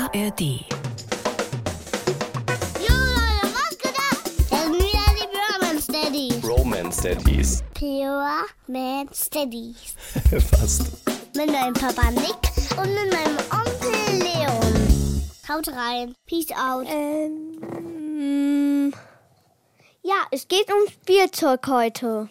ARD. Romance Daddies. Pure Man Steadies. Fast. Mit meinem Papa Nick und mit meinem Onkel Leon. Haut rein. Peace out. Ja, es geht um Spielzeug heute.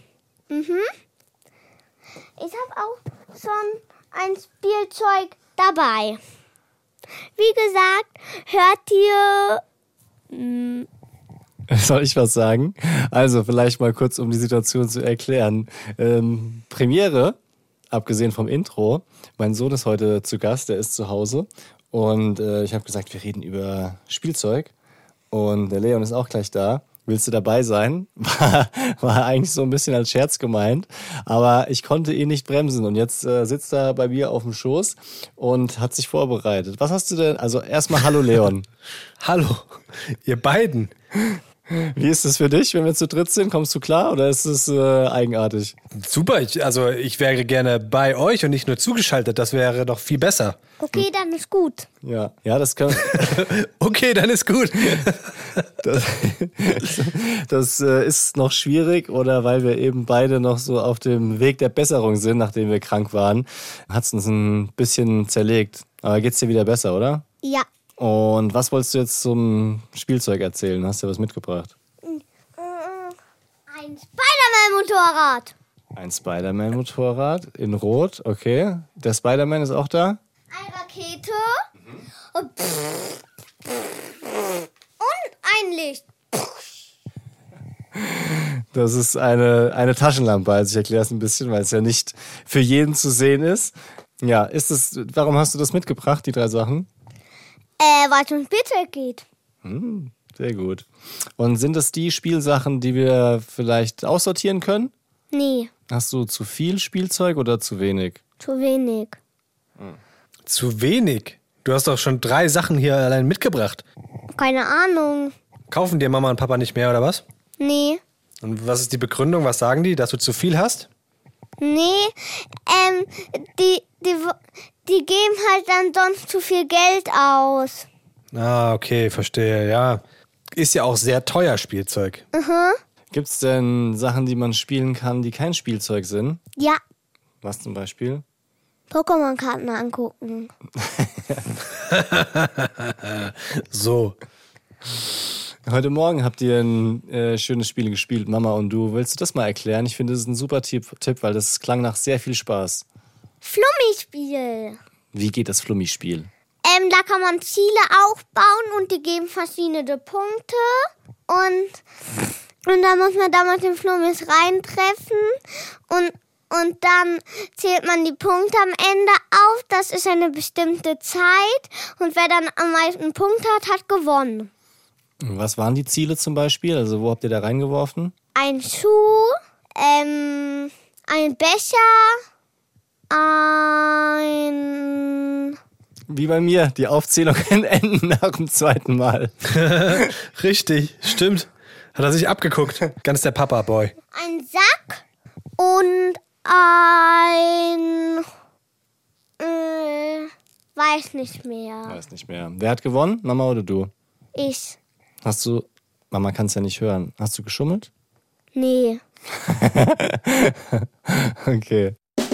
Ich habe auch schon ein Spielzeug dabei. Wie gesagt, hört ihr... Soll ich was sagen? Also vielleicht mal kurz, um die Situation zu erklären. Premiere, abgesehen vom Intro. Mein Sohn ist heute zu Gast, der ist zu Hause. Und ich habe gesagt, wir reden über Spielzeug. Und der Leon ist auch gleich da. Willst du dabei sein? War eigentlich so ein bisschen als Scherz gemeint. Aber ich konnte ihn nicht bremsen. Und jetzt sitzt er bei mir auf dem Schoß und hat sich vorbereitet. Was hast du denn? Also erstmal hallo Leon. Hallo, ihr beiden. Wie ist es für dich, wenn wir zu dritt sind? Kommst du klar oder ist es eigenartig? Super, ich wäre gerne bei euch und nicht nur zugeschaltet. Das wäre doch viel besser. Okay, dann ist gut. Ja, das können. Okay, dann ist gut. Das ist noch schwierig oder weil wir eben beide noch so auf dem Weg der Besserung sind, nachdem wir krank waren, hat es uns ein bisschen zerlegt. Aber geht's dir wieder besser, oder? Ja. Und was wolltest du jetzt zum Spielzeug erzählen? Hast du was mitgebracht? Ein Spider-Man-Motorrad. Ein Spider-Man-Motorrad in Rot, okay. Der Spider-Man ist auch da? Eine Rakete. Und ein Licht. Das ist eine Taschenlampe, also ich erkläre es ein bisschen, weil es ja nicht für jeden zu sehen ist. Ja, warum hast du das mitgebracht, die 3 Sachen? Weil es um Spielzeug geht. Sehr gut. Und sind das die Spielsachen, die wir vielleicht aussortieren können? Nee, Hast du zu viel Spielzeug oder zu wenig? zu wenig. Zu wenig? Du hast doch schon 3 Sachen hier allein mitgebracht. Keine Ahnung. Kaufen dir Mama und Papa nicht mehr, oder was? Nee. Und was ist die Begründung? Was sagen die? Dass du zu viel hast? Nee, die geben halt dann sonst zu viel Geld aus. Ah, okay, verstehe, ja. Ist ja auch sehr teuer, Spielzeug. Gibt es denn Sachen, die man spielen kann, die kein Spielzeug sind? Ja, Was zum Beispiel? Pokémon-Karten angucken. So. Heute Morgen habt ihr ein schönes Spiel gespielt, Mama und du. Willst du das mal erklären? Ich finde, das ist ein super Tipp, weil das klang nach sehr viel Spaß. Flummispiel. Wie geht das Flummispiel? Da kann man Ziele aufbauen und die geben verschiedene Punkte. Und dann muss man da mit den Flummis reintreffen. Und dann zählt man die Punkte am Ende auf. Das ist eine bestimmte Zeit. Und wer dann am meisten Punkte hat gewonnen. Was waren die Ziele zum Beispiel? Also wo habt ihr da reingeworfen? Ein Schuh, ein Becher, ein... Wie bei mir, die Aufzählungen enden nach dem 2. Mal. Richtig, stimmt. Hat er sich abgeguckt. Ganz der Papa-Boy. Ein Sack und ein... weiß nicht mehr. Weiß nicht mehr. Wer hat gewonnen? Mama oder du? Ich. Mama kann es ja nicht hören. Hast du geschummelt? Nee. Okay.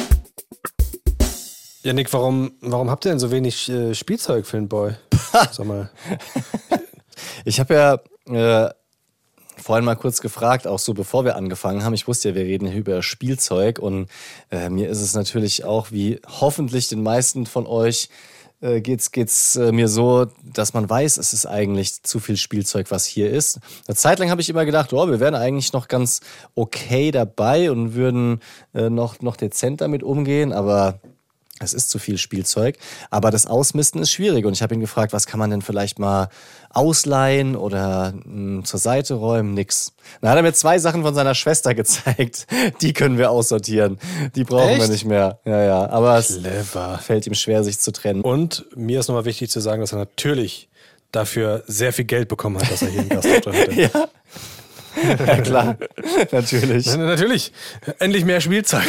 Ja, Nick, warum habt ihr denn so wenig Spielzeug für den Boy? Sag mal. Ich habe ja vorhin mal kurz gefragt, auch so bevor wir angefangen haben. Ich wusste ja, wir reden hier über Spielzeug und mir ist es natürlich auch, wie hoffentlich den meisten von euch, geht's mir so, dass man weiß, es ist eigentlich zu viel Spielzeug, was hier ist. Eine Zeit lang habe ich immer gedacht, wir wären eigentlich noch ganz okay dabei und würden noch dezent damit umgehen, aber es ist zu viel Spielzeug. Aber das Ausmisten ist schwierig und ich habe ihn gefragt, was kann man denn vielleicht mal ausleihen oder zur Seite räumen? Nix. Dann hat er mir 2 Sachen von seiner Schwester gezeigt. Die können wir aussortieren. Die brauchen wir nicht mehr. Ja. Aber Clever. es fällt ihm schwer, sich zu trennen. Und mir ist nochmal wichtig zu sagen, dass er natürlich dafür sehr viel Geld bekommen hat, dass er hier einen Gast drin hatte. Ja, klar. Natürlich. Natürlich. Endlich mehr Spielzeug.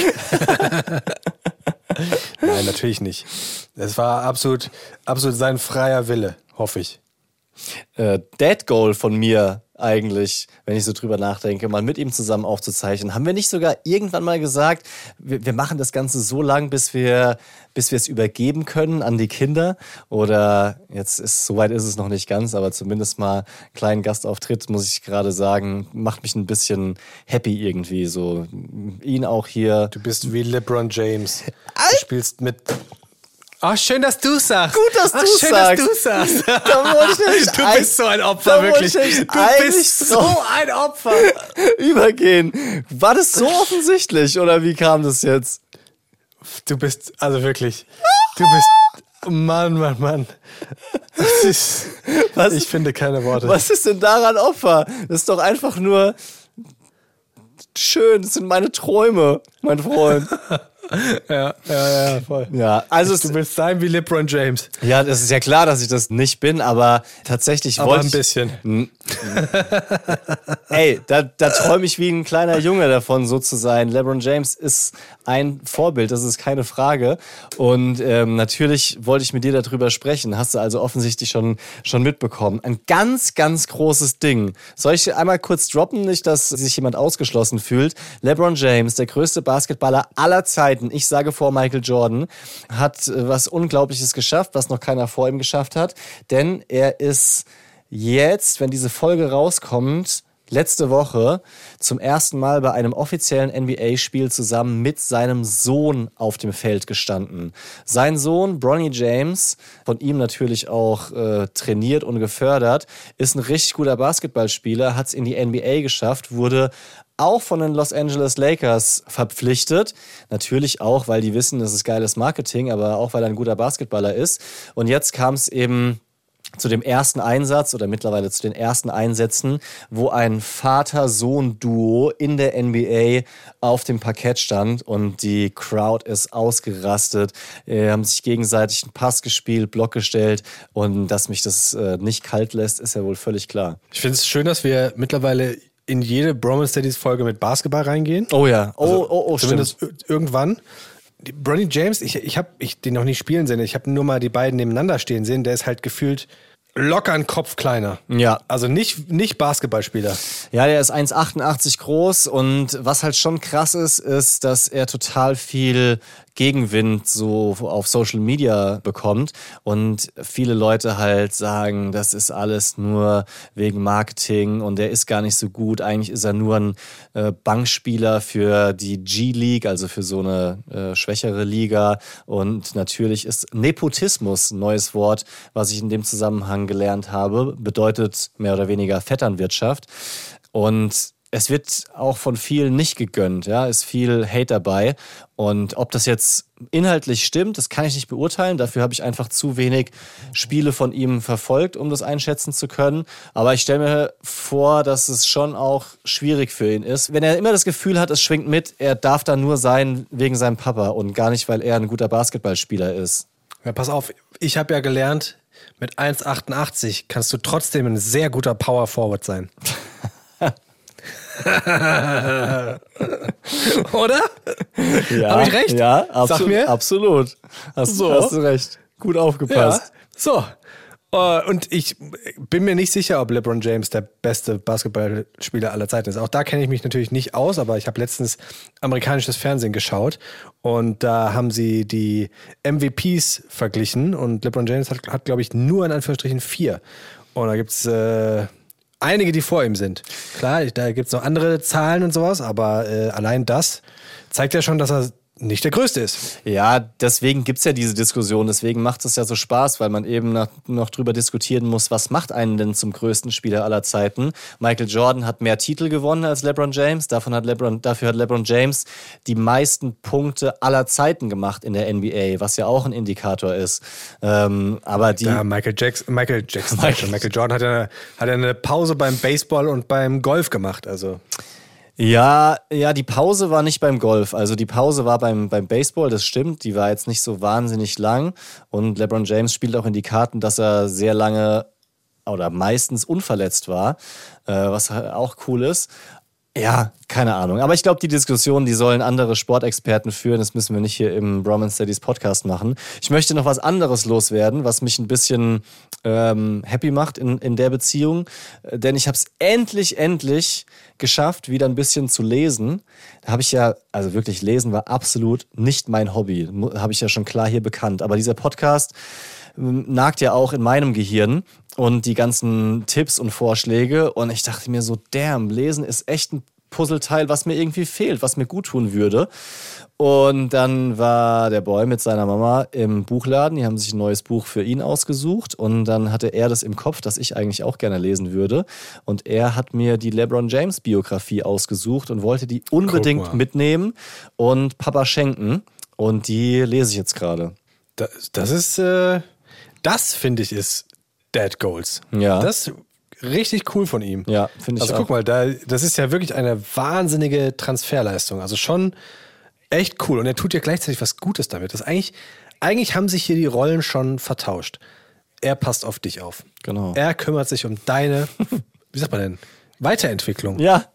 Nein, natürlich nicht. Es war absolut sein freier Wille. Hoffe ich. Dead Goal von mir eigentlich, wenn ich so drüber nachdenke, mal mit ihm zusammen aufzuzeichnen. Haben wir nicht sogar irgendwann mal gesagt, wir machen das Ganze so lang, bis wir es übergeben können an die Kinder? Oder soweit ist es noch nicht ganz, aber zumindest mal einen kleinen Gastauftritt, muss ich gerade sagen, macht mich ein bisschen happy irgendwie. So ihn auch hier. Du bist wie LeBron James. Du spielst mit... Ach, schön, dass du sagst. Gut, dass du schön, sagst. Dass du sagst. Du bist so ein Opfer, wirklich. Du bist so ein Opfer. Übergehen. War das so offensichtlich oder wie kam das jetzt? Du bist, also wirklich, du bist, Mann. Ich finde keine Worte. Was ist denn daran Opfer? Das ist doch einfach nur schön. Das sind meine Träume, mein Freund. Ja, voll. Ja, also du willst sein wie LeBron James. Ja, das ist ja klar, dass ich das nicht bin, aber tatsächlich wollte ich... Aber ein bisschen. Ey, da träume ich wie ein kleiner Junge davon, so zu sein. LeBron James ist ein Vorbild, das ist keine Frage. Und natürlich wollte ich mit dir darüber sprechen. Hast du also offensichtlich schon mitbekommen. Ein ganz, ganz großes Ding. Soll ich einmal kurz droppen, nicht, dass sich jemand ausgeschlossen fühlt? LeBron James, der größte Basketballer aller Zeiten, ich sage vor Michael Jordan, hat was Unglaubliches geschafft, was noch keiner vor ihm geschafft hat. Denn er ist jetzt, wenn diese Folge rauskommt, letzte Woche zum ersten Mal bei einem offiziellen NBA-Spiel zusammen mit seinem Sohn auf dem Feld gestanden. Sein Sohn, Bronny James, von ihm natürlich auch trainiert und gefördert, ist ein richtig guter Basketballspieler, hat es in die NBA geschafft, wurde auch von den Los Angeles Lakers verpflichtet. Natürlich auch, weil die wissen, das ist geiles Marketing, aber auch, weil er ein guter Basketballer ist. Und jetzt kam es eben zu dem ersten Einsatz oder mittlerweile zu den ersten Einsätzen, wo ein Vater-Sohn-Duo in der NBA auf dem Parkett stand und die Crowd ist ausgerastet. Haben sich gegenseitig einen Pass gespielt, Block gestellt und dass mich das nicht kalt lässt, ist ja wohl völlig klar. Ich finde es schön, dass wir mittlerweile in jede Bromance Daddies Folge mit Basketball reingehen. Oh ja, zumindest stimmt. Irgendwann. Bronny James, ich habe den noch nie spielen sehen, ich habe nur mal die beiden nebeneinander stehen sehen, der ist halt gefühlt locker einen Kopf kleiner. Ja. Also nicht Basketballspieler. Ja, der ist 1,88 groß und was halt schon krass ist, dass er total viel Gegenwind so auf Social Media bekommt und viele Leute halt sagen, das ist alles nur wegen Marketing und der ist gar nicht so gut. Eigentlich ist er nur ein Bankspieler für die G-League, also für so eine schwächere Liga und natürlich ist Nepotismus ein neues Wort, was ich in dem Zusammenhang gelernt habe, bedeutet mehr oder weniger Vetternwirtschaft und es wird auch von vielen nicht gegönnt, ja, ist viel Hate dabei. Und ob das jetzt inhaltlich stimmt, das kann ich nicht beurteilen. Dafür habe ich einfach zu wenig Spiele von ihm verfolgt, um das einschätzen zu können. Aber ich stelle mir vor, dass es schon auch schwierig für ihn ist. Wenn er immer das Gefühl hat, es schwingt mit, er darf da nur sein wegen seinem Papa und gar nicht, weil er ein guter Basketballspieler ist. Ja, pass auf, ich habe ja gelernt, mit 1,88 kannst du trotzdem ein sehr guter Power Forward sein. Oder? Ja, habe ich recht? Ja, Sag mir. Absolut. Hast du recht. Gut aufgepasst. Ja, so. Und ich bin mir nicht sicher, ob LeBron James der beste Basketballspieler aller Zeiten ist. Auch da kenne ich mich natürlich nicht aus, aber ich habe letztens amerikanisches Fernsehen geschaut und da haben sie die MVPs verglichen und LeBron James hat glaube ich, nur in Anführungsstrichen 4. Und da gibt es einige, die vor ihm sind. Klar, da gibt es noch andere Zahlen und sowas, aber allein das zeigt ja schon, dass er nicht der Größte ist. Ja, deswegen gibt's ja diese Diskussion, deswegen macht es ja so Spaß, weil man eben noch drüber diskutieren muss, was macht einen denn zum größten Spieler aller Zeiten. Michael Jordan hat mehr Titel gewonnen als LeBron James, dafür hat LeBron James die meisten Punkte aller Zeiten gemacht in der NBA, was ja auch ein Indikator ist. Aber die... Ja, Michael Jordan hat ja eine Pause beim Baseball und beim Golf gemacht, also... Ja, die Pause war nicht beim Golf. Also die Pause war beim Baseball, das stimmt. Die war jetzt nicht so wahnsinnig lang. Und LeBron James spielt auch in die Karten, dass er sehr lange oder meistens unverletzt war, was auch cool ist. Ja, keine Ahnung. Aber ich glaube, die Diskussion, die sollen andere Sportexperten führen. Das müssen wir nicht hier im Bromance Studies Podcast machen. Ich möchte noch was anderes loswerden, was mich ein bisschen happy macht in der Beziehung. Denn ich habe es endlich geschafft, wieder ein bisschen zu lesen. Da habe ich ja, also wirklich lesen war absolut nicht mein Hobby. Habe ich ja schon klar hier bekannt. Aber dieser Podcast nagt ja auch in meinem Gehirn und die ganzen Tipps und Vorschläge. Und ich dachte mir so, damn, Lesen ist echt ein Puzzleteil, was mir irgendwie fehlt, was mir gut tun würde. Und dann war der Boy mit seiner Mama im Buchladen. Die haben sich ein neues Buch für ihn ausgesucht. Und dann hatte er das im Kopf, dass ich eigentlich auch gerne lesen würde. Und er hat mir die LeBron James Biografie ausgesucht und wollte die unbedingt mitnehmen und Papa schenken. Und die lese ich jetzt gerade. Das finde ich ist Dad Goals. Ja. Das ist richtig cool von ihm. Ja, finde ich auch. Also guck mal, das ist ja wirklich eine wahnsinnige Transferleistung. Also schon echt cool. Und er tut ja gleichzeitig was Gutes damit. Eigentlich haben sich hier die Rollen schon vertauscht. Er passt auf dich auf. Genau. Er kümmert sich um deine, wie sagt man denn, Weiterentwicklung. Ja,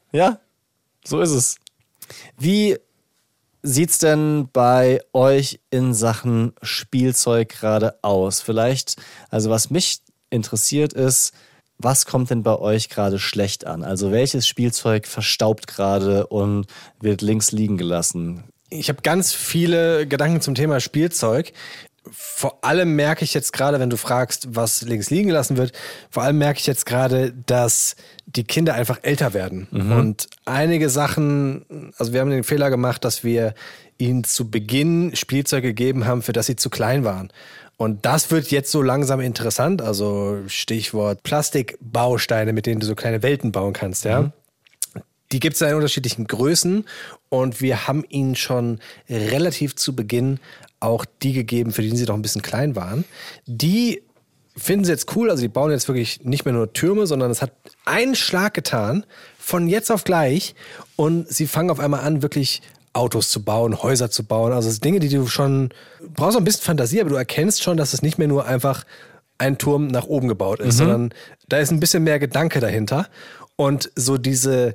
so ist es. Wie sieht's denn bei euch in Sachen Spielzeug gerade aus? Vielleicht, also was mich interessiert ist, was kommt denn bei euch gerade schlecht an? Also welches Spielzeug verstaubt gerade und wird links liegen gelassen? Ich habe ganz viele Gedanken zum Thema Spielzeug. Vor allem merke ich jetzt gerade, wenn du fragst, was links liegen gelassen wird, vor allem merke ich jetzt gerade, dass die Kinder einfach älter werden. Und einige Sachen, also wir haben den Fehler gemacht, dass wir ihnen zu Beginn Spielzeug gegeben haben, für das sie zu klein waren. Und das wird jetzt so langsam interessant, also Stichwort Plastikbausteine, mit denen du so kleine Welten bauen kannst, ja. Die gibt es in unterschiedlichen Größen und wir haben ihnen schon relativ zu Beginn auch die gegeben, für die sie noch ein bisschen klein waren. Die finden sie jetzt cool, also die bauen jetzt wirklich nicht mehr nur Türme, sondern es hat einen Schlag getan, von jetzt auf gleich, und sie fangen auf einmal an, wirklich Autos zu bauen, Häuser zu bauen, also Dinge, die du schon, brauchst noch ein bisschen Fantasie, aber du erkennst schon, dass es nicht mehr nur einfach ein Turm nach oben gebaut ist, sondern da ist ein bisschen mehr Gedanke dahinter. Und so diese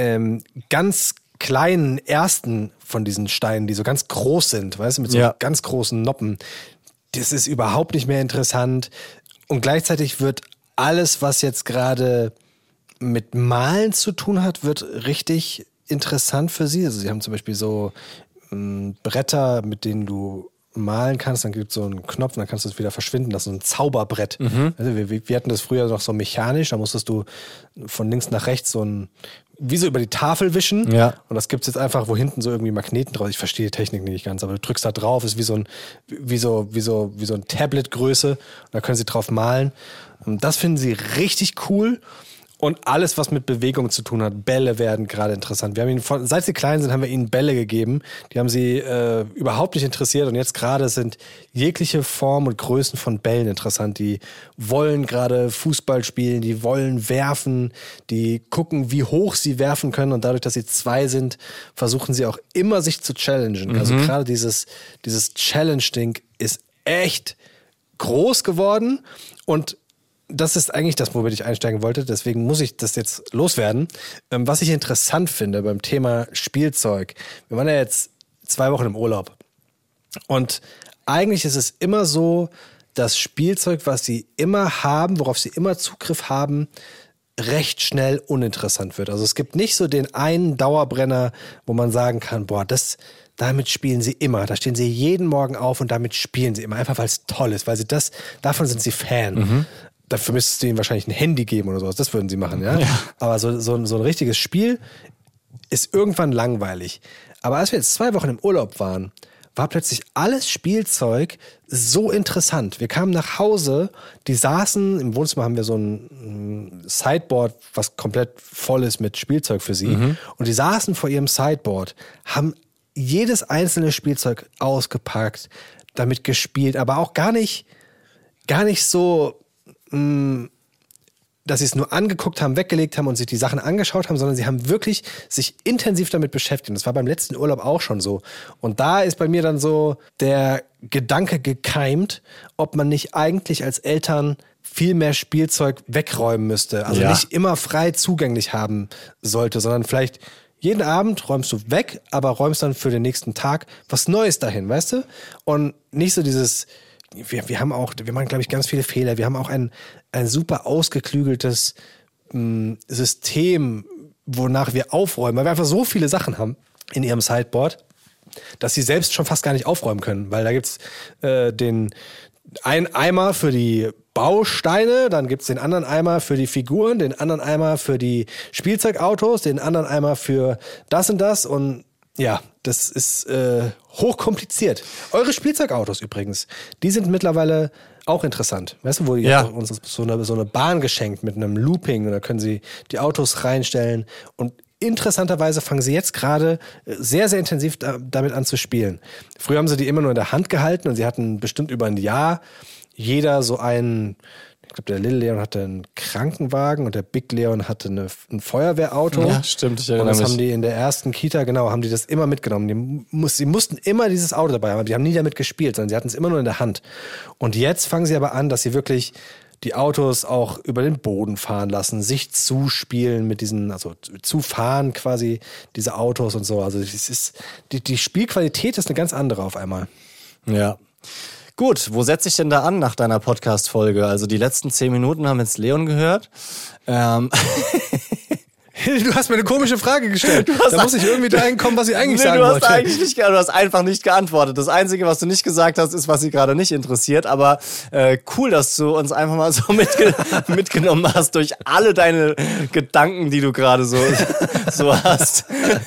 ganz kleinen ersten von diesen Steinen, die so ganz groß sind, weißt du, mit so ganz großen Noppen, das ist überhaupt nicht mehr interessant. Und gleichzeitig wird alles, was jetzt gerade mit Malen zu tun hat, wird richtig interessant für sie. Also sie haben zum Beispiel so Bretter, mit denen du malen kannst, dann gibt es so einen Knopf, dann kannst du es wieder verschwinden lassen, so ein Zauberbrett. Also wir hatten das früher noch so mechanisch, da musstest du von links nach rechts so ein, wie so über die Tafel wischen. Ja. Und das gibt es jetzt einfach, wo hinten so irgendwie Magneten drauf. Ich verstehe die Technik nicht ganz, aber du drückst da drauf, ist wie so ein Tablet-Größe. Und da können sie drauf malen. Und das finden sie richtig cool. Und alles, was mit Bewegung zu tun hat, Bälle werden gerade interessant. Wir haben ihnen, seit sie klein sind, haben wir ihnen Bälle gegeben. Die haben sie überhaupt nicht interessiert. Und jetzt gerade sind jegliche Formen und Größen von Bällen interessant. Die wollen gerade Fußball spielen, die wollen werfen, die gucken, wie hoch sie werfen können. Und dadurch, dass sie 2 sind, versuchen sie auch immer, sich zu challengen. Also gerade dieses Challenge-Ding ist echt groß geworden. Und das ist eigentlich das, womit ich einsteigen wollte. Deswegen muss ich das jetzt loswerden. Was ich interessant finde beim Thema Spielzeug. Wir waren ja jetzt 2 Wochen im Urlaub. Und eigentlich ist es immer so, dass Spielzeug, was sie immer haben, worauf sie immer Zugriff haben, recht schnell uninteressant wird. Also es gibt nicht so den einen Dauerbrenner, wo man sagen kann, boah, damit spielen sie immer. Da stehen sie jeden Morgen auf und damit spielen sie immer. Einfach weil es toll ist, weil sie davon sind sie Fan. Dafür müsstest du ihnen wahrscheinlich ein Handy geben oder sowas. Das würden sie machen, ja. Aber so ein richtiges Spiel ist irgendwann langweilig. Aber als wir jetzt 2 Wochen im Urlaub waren, war plötzlich alles Spielzeug so interessant. Wir kamen nach Hause, die saßen, im Wohnzimmer haben wir so ein Sideboard, was komplett voll ist mit Spielzeug für sie. Und die saßen vor ihrem Sideboard, haben jedes einzelne Spielzeug ausgepackt, damit gespielt, aber auch gar nicht so, dass sie es nur angeguckt haben, weggelegt haben und sich die Sachen angeschaut haben, sondern sie haben wirklich sich intensiv damit beschäftigt. Das war beim letzten Urlaub auch schon so. Und da ist bei mir dann so der Gedanke gekeimt, ob man nicht eigentlich als Eltern viel mehr Spielzeug wegräumen müsste. Also nicht immer frei zugänglich haben sollte, sondern vielleicht jeden Abend räumst du weg, aber räumst dann für den nächsten Tag was Neues dahin, weißt du? Und nicht so dieses, wir machen, glaube ich, ganz viele Fehler. Wir haben auch ein super ausgeklügeltes System, wonach wir aufräumen, weil wir einfach so viele Sachen haben in ihrem Sideboard, dass sie selbst schon fast gar nicht aufräumen können, weil da gibt's einen Eimer für die Bausteine, dann gibt's den anderen Eimer für die Figuren, den anderen Eimer für die Spielzeugautos, den anderen Eimer für das und das und ja, das ist hochkompliziert. Eure Spielzeugautos übrigens, die sind mittlerweile auch interessant. Weißt du, wo ihr uns so eine Bahn geschenkt mit einem Looping und da können sie die Autos reinstellen und interessanterweise fangen sie jetzt gerade sehr, sehr intensiv damit an zu spielen. Früher haben sie die immer nur in der Hand gehalten und sie hatten bestimmt über ein Jahr jeder so einen, ich glaube, der Little Leon hatte einen Krankenwagen und der Big Leon hatte ein Feuerwehrauto. Ja, stimmt, ich erinnere mich. Und das mich. haben die in der ersten Kita, haben die das immer mitgenommen. Sie mussten immer dieses Auto dabei haben, aber die haben nie damit gespielt, sondern sie hatten es immer nur in der Hand. Und jetzt fangen sie aber an, dass sie wirklich die Autos auch über den Boden fahren lassen, sich zuspielen mit diesen, also zufahren quasi diese Autos und so. Also die Spielqualität ist eine ganz andere auf einmal. Ja. Gut, wo setze ich denn da an nach deiner Podcast-Folge? Also die letzten 10 Minuten haben jetzt Leon gehört. Du hast mir eine komische Frage gestellt. Da muss ich irgendwie dahin kommen, was ich eigentlich sagen wollte. Du hast einfach nicht geantwortet. Das Einzige, was du nicht gesagt hast, ist, was sie gerade nicht interessiert. Aber cool, dass du uns einfach mal so mitgenommen hast durch alle deine Gedanken, die du gerade so hast.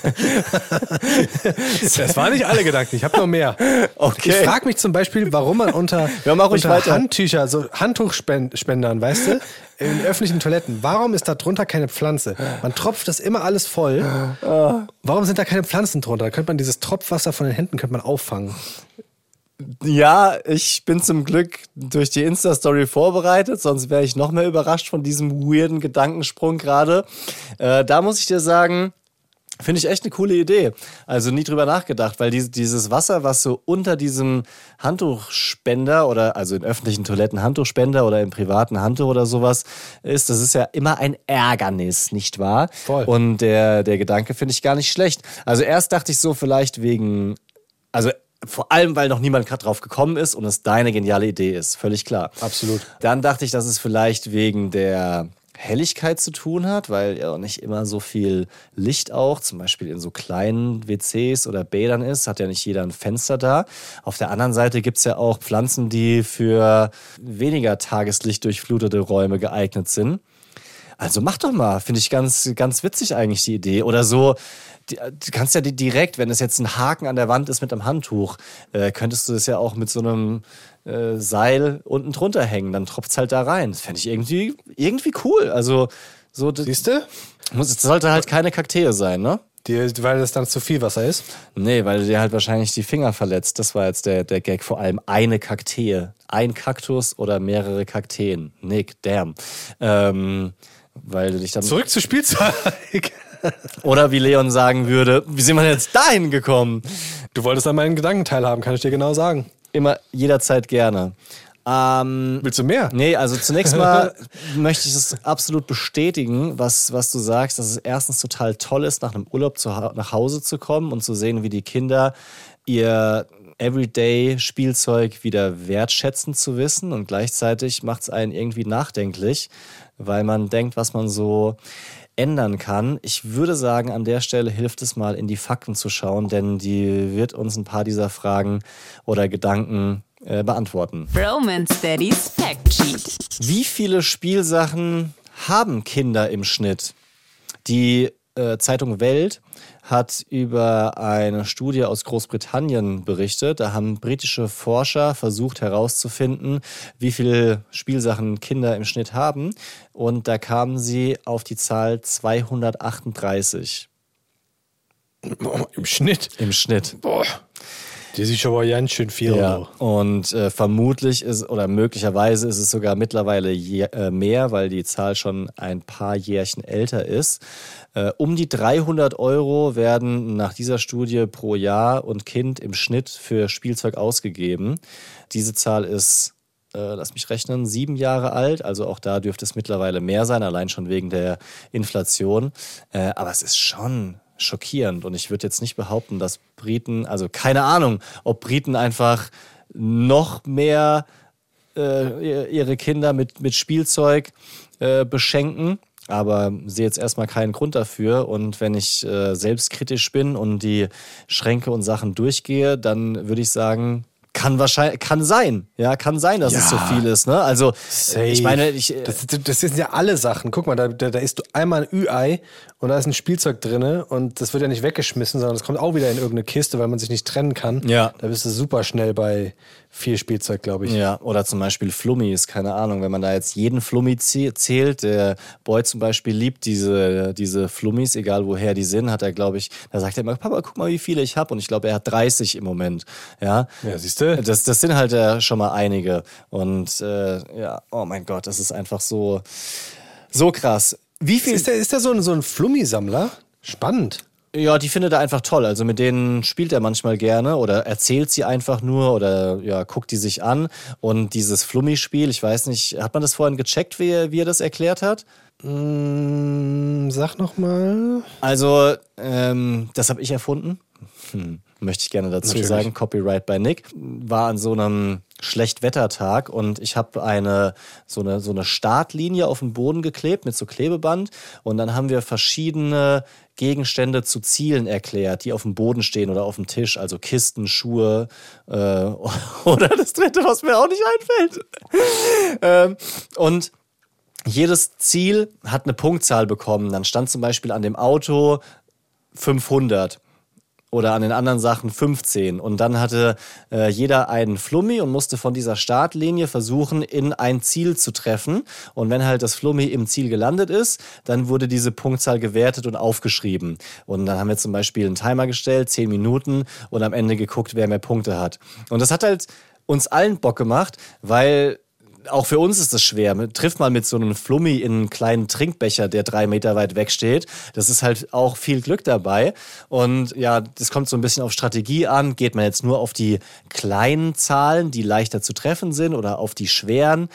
Das waren nicht alle Gedanken, ich habe noch mehr. Okay. Ich frage mich zum Beispiel, warum man unter Handtücher, so Handtuchspendern, weißt du, in öffentlichen Toiletten, warum ist da drunter keine Pflanze? Man tropft das immer alles voll. Warum sind da keine Pflanzen drunter? Da könnte man dieses Tropfwasser von den Händen auffangen. Ja, ich bin zum Glück durch die Insta-Story vorbereitet, sonst wäre ich noch mehr überrascht von diesem weirden Gedankensprung gerade. Da muss ich dir sagen, finde ich echt eine coole Idee. Also nie drüber nachgedacht, weil dieses Wasser, was so unter diesem Handtuchspender oder also in öffentlichen Toiletten Handtuchspender oder im privaten Handtuch oder sowas ist, das ist ja immer ein Ärgernis, nicht wahr? Voll. Und der Gedanke finde ich gar nicht schlecht. Also erst dachte ich so vielleicht vor allem, weil noch niemand gerade drauf gekommen ist und es deine geniale Idee ist, völlig klar. Absolut. Dann dachte ich, dass es vielleicht wegen der Helligkeit zu tun hat, weil ja nicht immer so viel Licht auch, zum Beispiel in so kleinen WCs oder Bädern ist, hat ja nicht jeder ein Fenster da. Auf der anderen Seite gibt es ja auch Pflanzen, die für weniger Tageslicht durchflutete Räume geeignet sind. Also mach doch mal, finde ich ganz, ganz witzig eigentlich die Idee. Oder so, du kannst ja direkt, wenn es jetzt ein Haken an der Wand ist mit einem Handtuch, könntest du das ja auch mit so einem Seil unten drunter hängen, dann tropft es halt da rein. Das fände ich irgendwie cool. Also so. Siehst du? Es sollte halt keine Kakteen sein, ne? Weil das dann zu viel Wasser ist? Nee, weil du dir halt wahrscheinlich die Finger verletzt. Das war jetzt der Gag. Vor allem eine Kaktee. Ein Kaktus oder mehrere Kakteen. Nick, damn. Weil du dich dann... Zurück zu Spielzeug. Oder wie Leon sagen würde, wie sind wir jetzt dahin gekommen? Du wolltest an meinen Gedanken teilhaben, kann ich dir genau sagen. Immer, jederzeit gerne. Willst du mehr? Nee, also zunächst mal möchte ich es absolut bestätigen, was du sagst, dass es erstens total toll ist, nach einem Urlaub nach Hause zu kommen und zu sehen, wie die Kinder ihr Everyday-Spielzeug wieder wertschätzen zu wissen. Und gleichzeitig macht es einen irgendwie nachdenklich, weil man denkt, was man so ändern kann. Ich würde sagen, an der Stelle hilft es mal, in die Fakten zu schauen, denn die wird uns ein paar dieser Fragen oder Gedanken beantworten. Bromance Daddy's Fact Sheet. Wie viele Spielsachen haben Kinder im Schnitt? Die Zeitung Welt hat über eine Studie aus Großbritannien berichtet. Da haben britische Forscher versucht herauszufinden, wie viele Spielsachen Kinder im Schnitt haben. Und da kamen sie auf die Zahl 238. Im Schnitt? Im Schnitt. Boah. Das ist aber ganz schön viel. Ja. Und vermutlich möglicherweise ist es sogar mittlerweile mehr, weil die Zahl schon ein paar Jährchen älter ist. Um die 300 € werden nach dieser Studie pro Jahr und Kind im Schnitt für Spielzeug ausgegeben. Diese Zahl ist, lass mich rechnen, 7 Jahre alt. Also auch da dürfte es mittlerweile mehr sein, allein schon wegen der Inflation. Aber es ist schon schockierend. Und ich würde jetzt nicht behaupten, dass Briten, also keine Ahnung, ob Briten einfach noch mehr ihre Kinder mit Spielzeug beschenken. Aber sehe jetzt erstmal keinen Grund dafür. Und wenn ich selbstkritisch bin und die Schränke und Sachen durchgehe, dann würde ich sagen, kann sein, dass es so viel ist. Ne? Also Safe. ich meine, das sind ja alle Sachen. Guck mal, da isst du einmal ein Ü-Ei und da ist ein Spielzeug drin und das wird ja nicht weggeschmissen, sondern es kommt auch wieder in irgendeine Kiste, weil man sich nicht trennen kann. Ja. Da bist du super schnell bei viel Spielzeug, glaube ich. Ja, oder zum Beispiel Flummis, keine Ahnung, wenn man da jetzt jeden Flummi zählt, der Boy zum Beispiel liebt diese Flummis, egal woher die sind, hat er, glaube ich, da sagt er immer, Papa, guck mal, wie viele ich habe, und ich glaube, er hat 30 im Moment. Ja, siehst du? Das sind halt schon mal einige und oh mein Gott, das ist einfach so krass. Wie viel ist der so ein Flummi-Sammler? Spannend. Ja, die findet er einfach toll. Also mit denen spielt er manchmal gerne oder erzählt sie einfach nur oder guckt die sich an. Und dieses Flummi-Spiel, ich weiß nicht, hat man das vorhin gecheckt, wie er das erklärt hat? Sag nochmal. Also, das habe ich erfunden. Möchte ich gerne dazu sagen. Copyright by Nick. War an so einem Schlechtwettertag und ich habe so eine Startlinie auf den Boden geklebt mit so Klebeband und dann haben wir verschiedene Gegenstände zu Zielen erklärt, die auf dem Boden stehen oder auf dem Tisch, also Kisten, Schuhe oder das dritte, was mir auch nicht einfällt. Und jedes Ziel hat eine Punktzahl bekommen. Dann stand zum Beispiel an dem Auto 500. Oder an den anderen Sachen 15. Und dann hatte jeder einen Flummi und musste von dieser Startlinie versuchen, in ein Ziel zu treffen. Und wenn halt das Flummi im Ziel gelandet ist, dann wurde diese Punktzahl gewertet und aufgeschrieben. Und dann haben wir zum Beispiel einen Timer gestellt, 10 Minuten, und am Ende geguckt, wer mehr Punkte hat. Und das hat halt uns allen Bock gemacht, weil auch für uns ist das schwer. Trifft mal mit so einem Flummi in einen kleinen Trinkbecher, der 3 Meter weit weg steht. Das ist halt auch viel Glück dabei. Und ja, das kommt so ein bisschen auf Strategie an. Geht man jetzt nur auf die kleinen Zahlen, die leichter zu treffen sind, oder auf die schweren?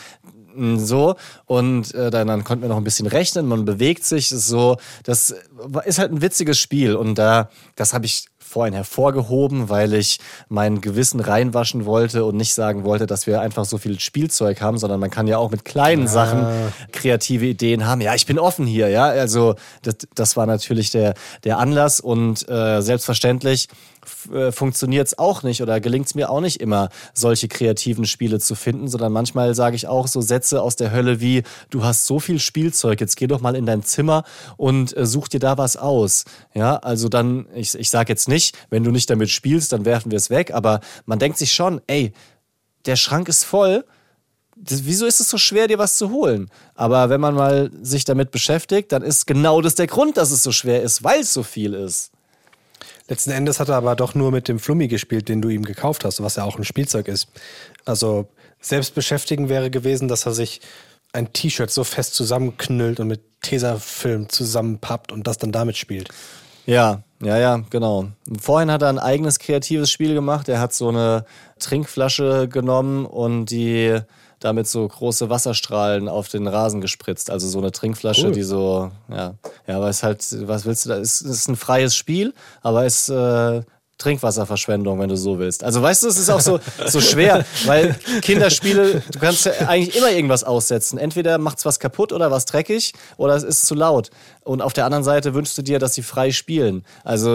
So. Und dann konnten wir noch ein bisschen rechnen. Man bewegt sich. Das ist halt ein witziges Spiel. Und das habe ich vorhin hervorgehoben, weil ich mein Gewissen reinwaschen wollte und nicht sagen wollte, dass wir einfach so viel Spielzeug haben, sondern man kann ja auch mit kleinen Sachen kreative Ideen haben. Ja, ich bin offen hier, ja. Also das war natürlich der Anlass und selbstverständlich funktioniert es auch nicht oder gelingt es mir auch nicht immer, solche kreativen Spiele zu finden, sondern manchmal sage ich auch so Sätze aus der Hölle wie, du hast so viel Spielzeug, jetzt geh doch mal in dein Zimmer und such dir da was aus. Ja, also dann, ich sage jetzt nicht, wenn du nicht damit spielst, dann werfen wir es weg, aber man denkt sich schon, ey, der Schrank ist voll, wieso ist es so schwer, dir was zu holen? Aber wenn man mal sich damit beschäftigt, dann ist genau das der Grund, dass es so schwer ist, weil es so viel ist. Letzten Endes hat er aber doch nur mit dem Flummi gespielt, den du ihm gekauft hast, was ja auch ein Spielzeug ist. Also selbst beschäftigen wäre gewesen, dass er sich ein T-Shirt so fest zusammenknüllt und mit Tesafilm zusammenpappt und das dann damit spielt. Ja, genau. Vorhin hat er ein eigenes kreatives Spiel gemacht. Er hat so eine Trinkflasche genommen und die damit so große Wasserstrahlen auf den Rasen gespritzt. Also so eine Trinkflasche, cool. Die so, aber ist halt, was willst du da? Es ist ein freies Spiel, aber ist Trinkwasserverschwendung, wenn du so willst. Also weißt du, es ist auch so schwer, weil Kinderspiele, du kannst ja eigentlich immer irgendwas aussetzen. Entweder macht's was kaputt oder was dreckig oder es ist zu laut. Und auf der anderen Seite wünschst du dir, dass sie frei spielen. Also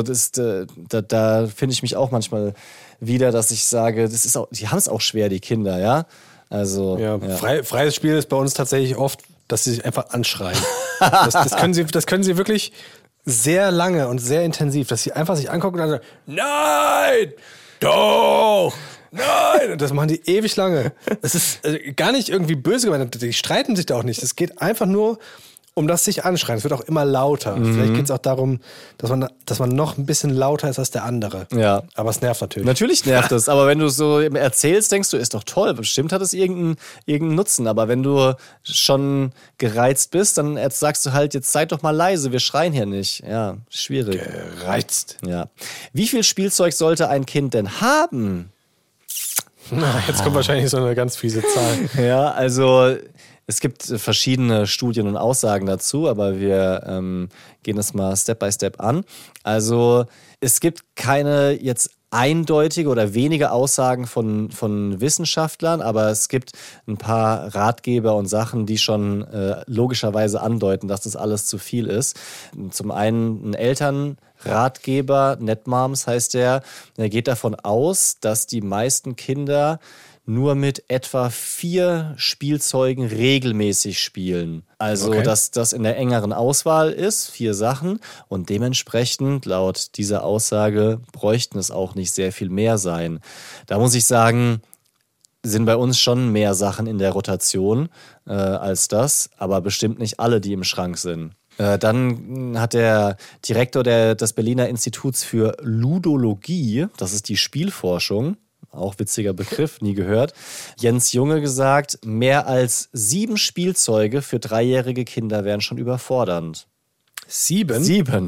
da finde ich mich auch manchmal wieder, dass ich sage, die haben es auch schwer, die Kinder, ja. Also, ja. Freies Spiel ist bei uns tatsächlich oft, dass sie sich einfach anschreien. Das können sie wirklich sehr lange und sehr intensiv, dass sie einfach sich angucken und dann sagen, nein, doch, nein. Und das machen die ewig lange. Es ist gar nicht irgendwie böse gemeint, die streiten sich da auch nicht. Es geht einfach nur um das sich anschreien. Es wird auch immer lauter. Vielleicht geht es auch darum, dass man noch ein bisschen lauter ist als der andere. Ja. Aber es nervt natürlich. Natürlich nervt es, aber wenn du so erzählst, denkst du, ist doch toll, bestimmt hat es irgendeinen Nutzen. Aber wenn du schon gereizt bist, dann sagst du halt, jetzt seid doch mal leise, wir schreien hier nicht. Ja, schwierig. Gereizt. Ja. Wie viel Spielzeug sollte ein Kind denn haben? Na, jetzt kommt wahrscheinlich so eine ganz fiese Zahl. Ja, also es gibt verschiedene Studien und Aussagen dazu, aber wir gehen das mal Step by Step an. Also es gibt keine jetzt eindeutige oder wenige Aussagen von Wissenschaftlern, aber es gibt ein paar Ratgeber und Sachen, die schon logischerweise andeuten, dass das alles zu viel ist. Zum einen ein Elternratgeber, NetMoms heißt der geht davon aus, dass die meisten Kinder nur mit etwa 4 Spielzeugen regelmäßig spielen. Also, dass das in der engeren Auswahl ist, 4 Sachen. Und dementsprechend, laut dieser Aussage, bräuchten es auch nicht sehr viel mehr sein. Da muss ich sagen, sind bei uns schon mehr Sachen in der Rotation als das, aber bestimmt nicht alle, die im Schrank sind. Dann hat der Direktor des Berliner Instituts für Ludologie, das ist die Spielforschung, auch witziger Begriff, nie gehört, Jens Junge gesagt, mehr als 7 Spielzeuge für 3-jährige Kinder wären schon überfordernd. 7? 7.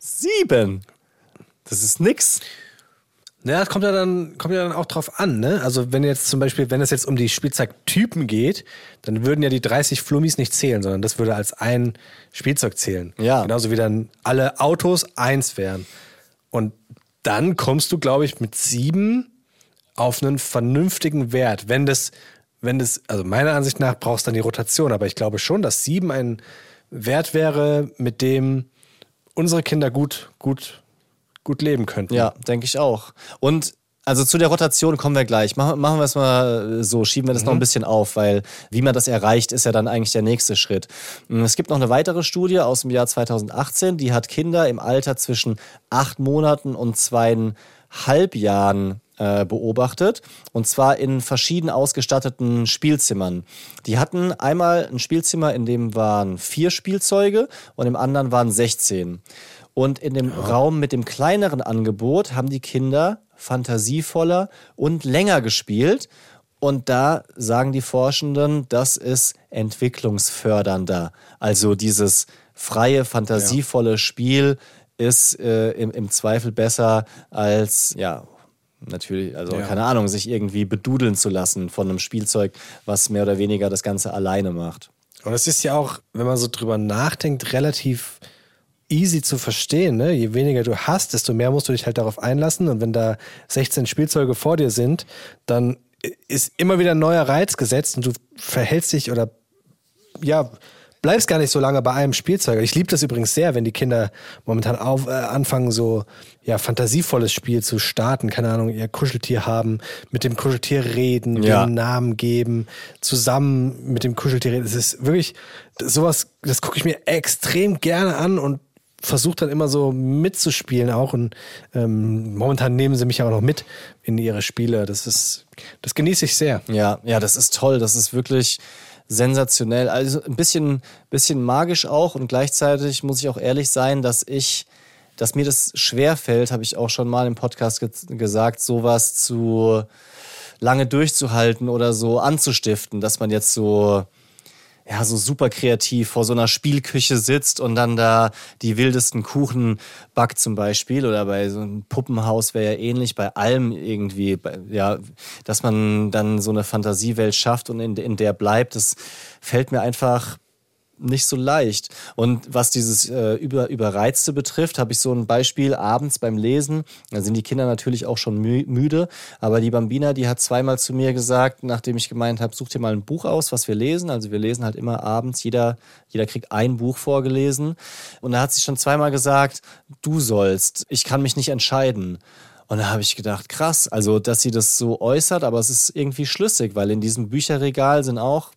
Das ist nix. Ja, das kommt ja dann auch drauf an, ne? Also wenn jetzt zum Beispiel, wenn es jetzt um die Spielzeugtypen geht, dann würden ja die 30 Flummis nicht zählen, sondern das würde als ein Spielzeug zählen. Ja. Genauso wie dann alle Autos 1 wären. Und dann kommst du, glaube ich, mit 7 auf einen vernünftigen Wert. Wenn das, also meiner Ansicht nach brauchst du dann die Rotation, aber ich glaube schon, dass 7 ein Wert wäre, mit dem unsere Kinder gut leben könnten. Ja, denke ich auch. Und also zu der Rotation kommen wir gleich. Machen wir es mal so, schieben wir das noch ein bisschen auf, weil wie man das erreicht, ist ja dann eigentlich der nächste Schritt. Es gibt noch eine weitere Studie aus dem Jahr 2018, die hat Kinder im Alter zwischen 8 Monaten und 2,5 Jahren beobachtet, und zwar in verschieden ausgestatteten Spielzimmern. Die hatten einmal ein Spielzimmer, in dem waren 4 Spielzeuge und im anderen waren 16. Und in dem Raum mit dem kleineren Angebot haben die Kinder fantasievoller und länger gespielt. Und da sagen die Forschenden, das ist entwicklungsfördernder. Also dieses freie, fantasievolle Spiel ist im Zweifel besser als, natürlich, also keine Ahnung, sich irgendwie bedudeln zu lassen von einem Spielzeug, was mehr oder weniger das Ganze alleine macht. Und es ist ja auch, wenn man so drüber nachdenkt, relativ easy zu verstehen, ne? Je weniger du hast, desto mehr musst du dich halt darauf einlassen. Und wenn da 16 Spielzeuge vor dir sind, dann ist immer wieder ein neuer Reiz gesetzt und du verhältst dich oder bleibst gar nicht so lange bei einem Spielzeug. Ich liebe das übrigens sehr, wenn die Kinder momentan anfangen, so fantasievolles Spiel zu starten. Keine Ahnung, ihr Kuscheltier haben, mit dem Kuscheltier reden, dem Namen geben, zusammen mit dem Kuscheltier reden. Das ist wirklich sowas, das gucke ich mir extrem gerne an und versuche dann immer so mitzuspielen auch. Und momentan nehmen sie mich auch noch mit in ihre Spiele. Das genieße ich sehr. Ja, das ist toll. Das ist wirklich sensationell. Also ein bisschen magisch auch, und gleichzeitig muss ich auch ehrlich sein, dass mir das schwerfällt, habe ich auch schon mal im Podcast gesagt, sowas zu lange durchzuhalten oder so anzustiften, dass man jetzt so super kreativ vor so einer Spielküche sitzt und dann da die wildesten Kuchen backt zum Beispiel, oder bei so einem Puppenhaus wäre ja ähnlich, bei allem irgendwie, dass man dann so eine Fantasiewelt schafft und in der bleibt, das fällt mir einfach nicht so leicht. Und was dieses Überreizte betrifft, habe ich so ein Beispiel abends beim Lesen. Da sind die Kinder natürlich auch schon müde, aber die Bambina, die hat zweimal zu mir gesagt, nachdem ich gemeint habe, such dir mal ein Buch aus, was wir lesen. Also wir lesen halt immer abends, jeder kriegt ein Buch vorgelesen. Und da hat sie schon zweimal gesagt, du sollst, ich kann mich nicht entscheiden. Und da habe ich gedacht, krass, also dass sie das so äußert, aber es ist irgendwie schlüssig, weil in diesem Bücherregal sind auch,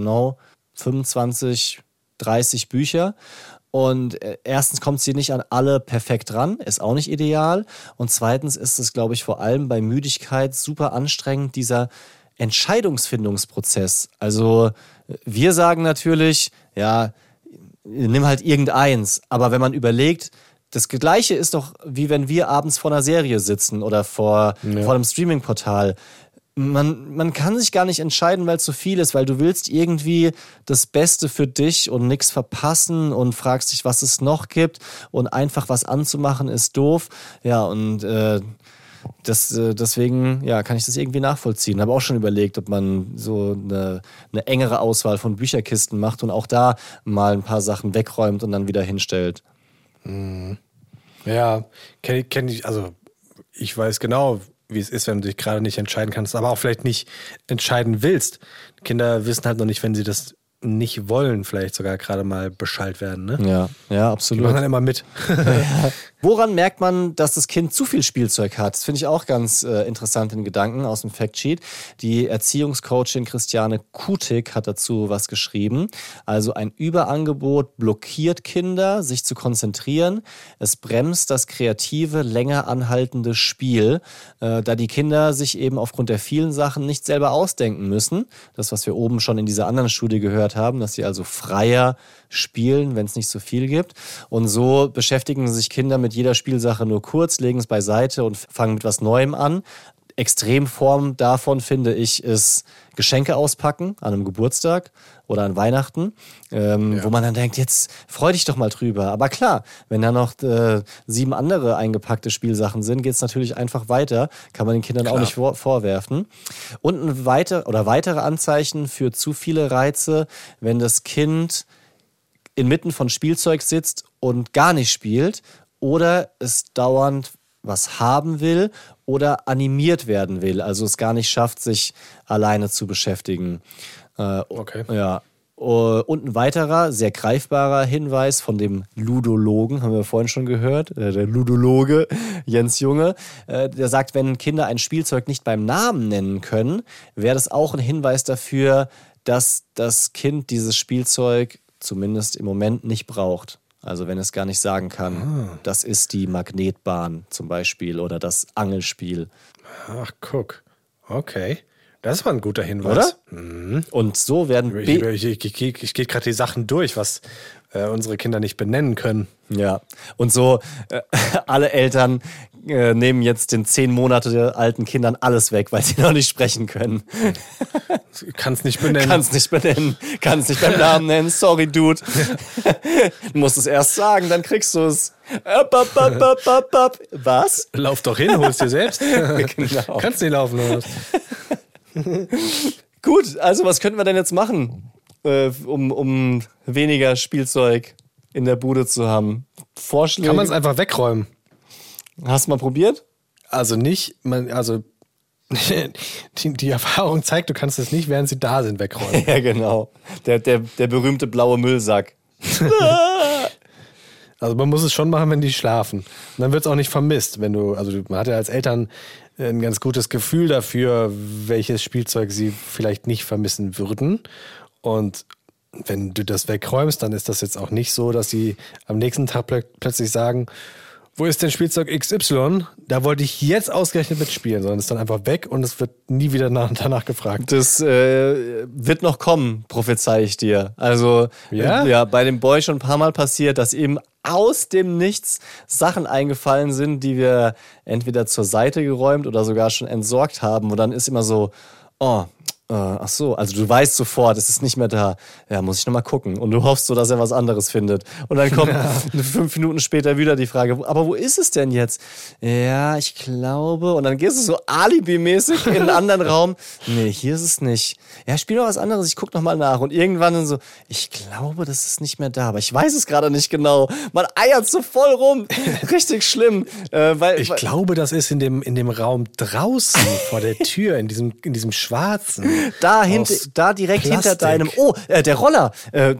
25, 30 Bücher. Und erstens kommt sie nicht an alle perfekt ran, ist auch nicht ideal. Und zweitens ist es, glaube ich, vor allem bei Müdigkeit super anstrengend, dieser Entscheidungsfindungsprozess. Also wir sagen natürlich, nimm halt irgendeins. Aber wenn man überlegt, das Gleiche ist doch, wie wenn wir abends vor einer Serie sitzen oder vor einem Streaming-Portal. Man kann sich gar nicht entscheiden, weil es so viel ist, weil du willst irgendwie das Beste für dich und nichts verpassen und fragst dich, was es noch gibt und einfach was anzumachen ist doof. Ja, und deswegen kann ich das irgendwie nachvollziehen. Habe auch schon überlegt, ob man so eine engere Auswahl von Bücherkisten macht und auch da mal ein paar Sachen wegräumt und dann wieder hinstellt. Ja, kenn ich, also ich weiß genau, wie es ist, wenn du dich gerade nicht entscheiden kannst, aber auch vielleicht nicht entscheiden willst. Kinder wissen halt noch nicht, wenn sie das nicht wollen, vielleicht sogar gerade mal Bescheid werden, ne? Ja, absolut. Die machen dann immer mit. Woran merkt man, dass das Kind zu viel Spielzeug hat? Das finde ich auch ganz interessant, den Gedanken aus dem Factsheet. Die Erziehungscoachin Christiane Kutik hat dazu was geschrieben. Also ein Überangebot blockiert Kinder, sich zu konzentrieren. Es bremst das kreative, länger anhaltende Spiel, da die Kinder sich eben aufgrund der vielen Sachen nicht selber ausdenken müssen. Das, was wir oben schon in dieser anderen Studie gehört haben, dass sie also freier spielen, wenn es nicht so viel gibt. Und so beschäftigen sich Kinder mit jeder Spielsache nur kurz, legen es beiseite und fangen mit was Neuem an. Extremform davon, finde ich, ist Geschenke auspacken an einem Geburtstag oder an Weihnachten, wo man dann denkt, jetzt freu dich doch mal drüber. Aber klar, wenn da noch 7 andere eingepackte Spielsachen sind, geht es natürlich einfach weiter. Kann man den Kindern auch nicht vorwerfen. Und weitere Anzeichen für zu viele Reize, wenn das Kind inmitten von Spielzeug sitzt und gar nicht spielt oder es dauernd was haben will oder animiert werden will, also es gar nicht schafft, sich alleine zu beschäftigen. Okay. Ja. Und ein weiterer, sehr greifbarer Hinweis von dem Ludologen, haben wir vorhin schon gehört, der Ludologe Jens Junge, der sagt, wenn Kinder ein Spielzeug nicht beim Namen nennen können, wäre das auch ein Hinweis dafür, dass das Kind dieses Spielzeug zumindest im Moment nicht braucht. Also wenn es gar nicht sagen kann, das ist die Magnetbahn zum Beispiel oder das Angelspiel. Ach, guck. Okay. Das war ein guter Hinweis. Oder? Und so werden... Ich gehe gerade die Sachen durch, was unsere Kinder nicht benennen können. Ja, und so alle Eltern nehmen jetzt den 10 Monate alten Kindern alles weg, weil sie noch nicht sprechen können. Kann's nicht benennen. Kann's nicht beim Namen nennen. Sorry, Dude. Du musst es erst sagen, dann kriegst du es. Was? Lauf doch hin, hol's dir selbst. Genau. Kannst nicht laufen, oder? Gut, also was könnten wir denn jetzt machen, um weniger Spielzeug in der Bude zu haben? Vorschläge? Kann man es einfach wegräumen? Hast du mal probiert? Also nicht, die Erfahrung zeigt, du kannst es nicht, während sie da sind, wegräumen. Ja, genau. Der berühmte blaue Müllsack. Also man muss es schon machen, wenn die schlafen. Und dann wird es auch nicht vermisst, man hat ja als Eltern ein ganz gutes Gefühl dafür, welches Spielzeug sie vielleicht nicht vermissen würden. Und wenn du das wegräumst, dann ist das jetzt auch nicht so, dass sie am nächsten Tag plötzlich sagen, wo ist denn Spielzeug XY? Da wollte ich jetzt ausgerechnet mitspielen, sondern es ist dann einfach weg und es wird nie wieder danach gefragt. Das wird noch kommen, prophezei ich dir. Also ja, bei dem Boy schon ein paar Mal passiert, dass ihm aus dem Nichts Sachen eingefallen sind, die wir entweder zur Seite geräumt oder sogar schon entsorgt haben. Und dann ist immer so, ach so, also du weißt sofort, es ist nicht mehr da. Ja, muss ich nochmal gucken. Und du hoffst so, dass er was anderes findet. Und dann kommt 5 Minuten später wieder die Frage, aber wo ist es denn jetzt? Ja, ich glaube. Und dann gehst du so alibimäßig in einen anderen Raum. Nee, hier ist es nicht. Ja, spiel noch was anderes, ich guck nochmal nach. Und irgendwann dann so, ich glaube, das ist nicht mehr da. Aber ich weiß es gerade nicht genau. Man eiert so voll rum. Richtig schlimm. Ich glaube, das ist in dem Raum draußen vor der Tür, in diesem schwarzen. Da direkt Plastik. Hinter deinem... Oh, der Roller.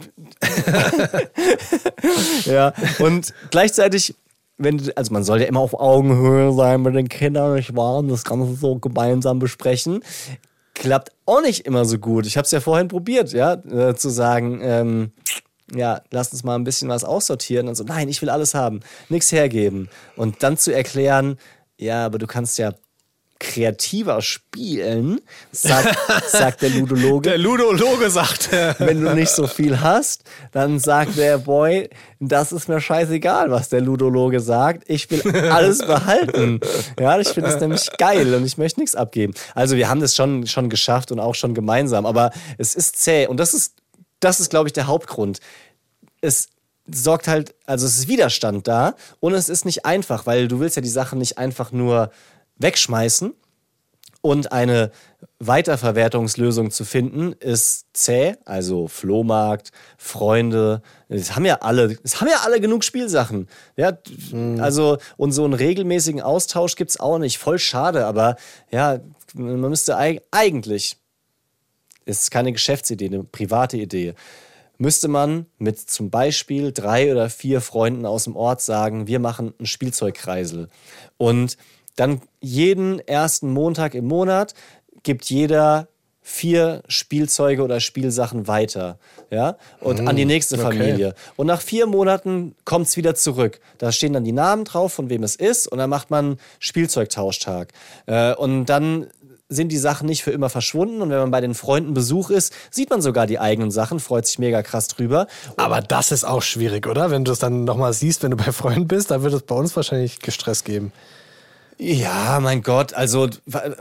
Ja, und gleichzeitig, also man soll ja immer auf Augenhöhe sein mit den Kindern, nicht wahr? Und das Ganze so gemeinsam besprechen. Klappt auch nicht immer so gut. Ich habe es ja vorhin probiert, ja, zu sagen, lass uns mal ein bisschen was aussortieren. Und so, nein, ich will alles haben. Nichts hergeben. Und dann zu erklären, ja, aber du kannst ja kreativer spielen, sagt der Ludologe. Der Ludologe sagt, wenn du nicht so viel hast, dann sagt der Boy, das ist mir scheißegal, was der Ludologe sagt. Ich will alles behalten. Ja, ich finde es nämlich geil und ich möchte nichts abgeben. Also wir haben das schon geschafft und auch schon gemeinsam, aber es ist zäh und das ist, glaube ich, der Hauptgrund. Es sorgt halt, also es ist Widerstand da und es ist nicht einfach, weil du willst ja die Sachen nicht einfach nur wegschmeißen und eine Weiterverwertungslösung zu finden, ist zäh, also Flohmarkt, Freunde, es haben ja alle genug Spielsachen. Ja, also und so einen regelmäßigen Austausch gibt's auch nicht, voll schade, aber ja, man müsste eigentlich, ist keine Geschäftsidee, eine private Idee, müsste man mit zum Beispiel 3 oder 4 Freunden aus dem Ort sagen, wir machen einen Spielzeugkreisel. Und dann jeden ersten Montag im Monat gibt jeder 4 Spielzeuge oder Spielsachen weiter. Ja? Und an die nächste Familie. Und nach 4 Monaten kommt es wieder zurück. Da stehen dann die Namen drauf, von wem es ist. Und dann macht man Spielzeugtauschtag. Und dann sind die Sachen nicht für immer verschwunden. Und wenn man bei den Freunden Besuch ist, sieht man sogar die eigenen Sachen, freut sich mega krass drüber. Aber das ist auch schwierig, oder? Wenn du es dann nochmal siehst, wenn du bei Freunden bist, dann wird es bei uns wahrscheinlich Gestress geben. Ja, mein Gott, also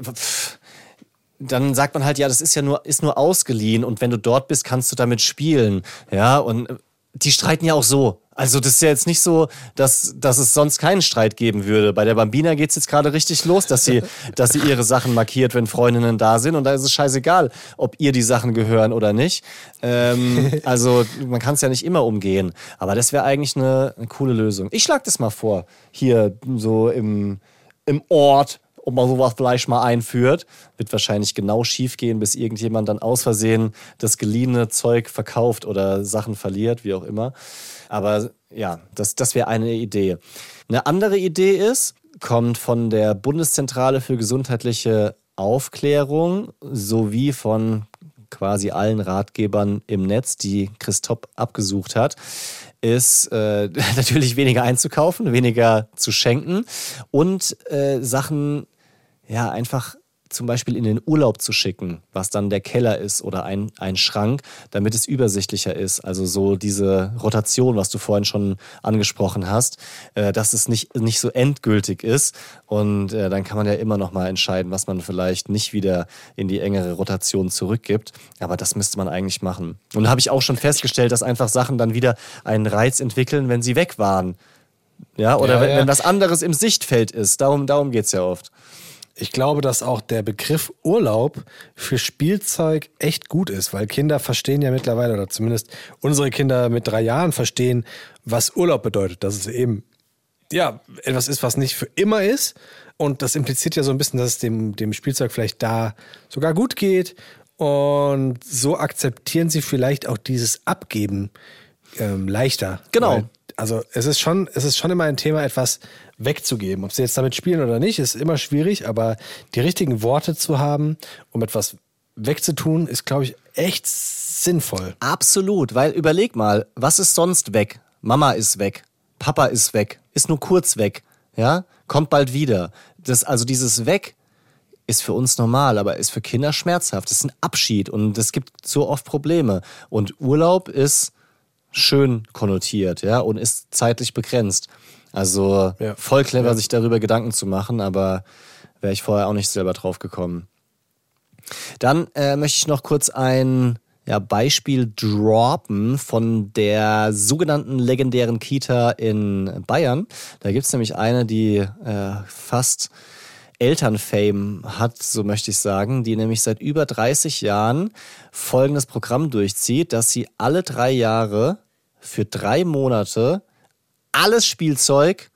dann sagt man halt, ja, das ist nur ausgeliehen und wenn du dort bist, kannst du damit spielen. Ja, und die streiten ja auch so. Also das ist ja jetzt nicht so, dass es sonst keinen Streit geben würde. Bei der Bambina geht's jetzt gerade richtig los, dass sie ihre Sachen markiert, wenn Freundinnen da sind. Und da ist es scheißegal, ob ihr die Sachen gehören oder nicht. Also man kann es ja nicht immer umgehen. Aber das wäre eigentlich eine coole Lösung. Ich schlage das mal vor, hier so im Ort, ob man sowas vielleicht mal einführt. Wird wahrscheinlich genau schief gehen, bis irgendjemand dann aus Versehen das geliehene Zeug verkauft oder Sachen verliert, wie auch immer. Aber ja, das wäre eine Idee. Eine andere Idee kommt von der Bundeszentrale für gesundheitliche Aufklärung sowie von quasi allen Ratgebern im Netz, die Christoph abgesucht hat, ist natürlich weniger einzukaufen, weniger zu schenken und Sachen ja einfach zum Beispiel in den Urlaub zu schicken, was dann der Keller ist oder ein Schrank, damit es übersichtlicher ist. Also so diese Rotation, was du vorhin schon angesprochen hast, dass es nicht so endgültig ist. Und dann kann man ja immer noch mal entscheiden, was man vielleicht nicht wieder in die engere Rotation zurückgibt. Aber das müsste man eigentlich machen. Und da habe ich auch schon festgestellt, dass einfach Sachen dann wieder einen Reiz entwickeln, wenn sie weg waren. Ja, oder wenn was anderes im Sichtfeld ist. Darum geht's ja oft. Ich glaube, dass auch der Begriff Urlaub für Spielzeug echt gut ist, weil Kinder verstehen ja mittlerweile, oder zumindest unsere Kinder mit 3 Jahren verstehen, was Urlaub bedeutet. Dass es eben ja etwas ist, was nicht für immer ist. Und das impliziert ja so ein bisschen, dass es dem Spielzeug vielleicht da sogar gut geht. Und so akzeptieren sie vielleicht auch dieses Abgeben leichter. Genau. Weil, also es ist schon immer ein Thema, etwas wegzugeben. Ob sie jetzt damit spielen oder nicht, ist immer schwierig, aber die richtigen Worte zu haben, um etwas wegzutun, ist, glaube ich, echt sinnvoll. Absolut, weil überleg mal, was ist sonst weg? Mama ist weg, Papa ist weg, ist nur kurz weg, ja, kommt bald wieder. Also dieses Weg ist für uns normal, aber ist für Kinder schmerzhaft. Das ist ein Abschied und es gibt so oft Probleme. Und Urlaub ist schön konnotiert, ja, und ist zeitlich begrenzt. Also voll clever, sich darüber Gedanken zu machen, aber wäre ich vorher auch nicht selber drauf gekommen. Dann möchte ich noch kurz ein Beispiel droppen von der sogenannten legendären Kita in Bayern. Da gibt es nämlich eine, die fast Elternfame hat, so möchte ich sagen, die nämlich seit über 30 Jahren folgendes Programm durchzieht, dass sie alle 3 Jahre für 3 Monate alles Spielzeug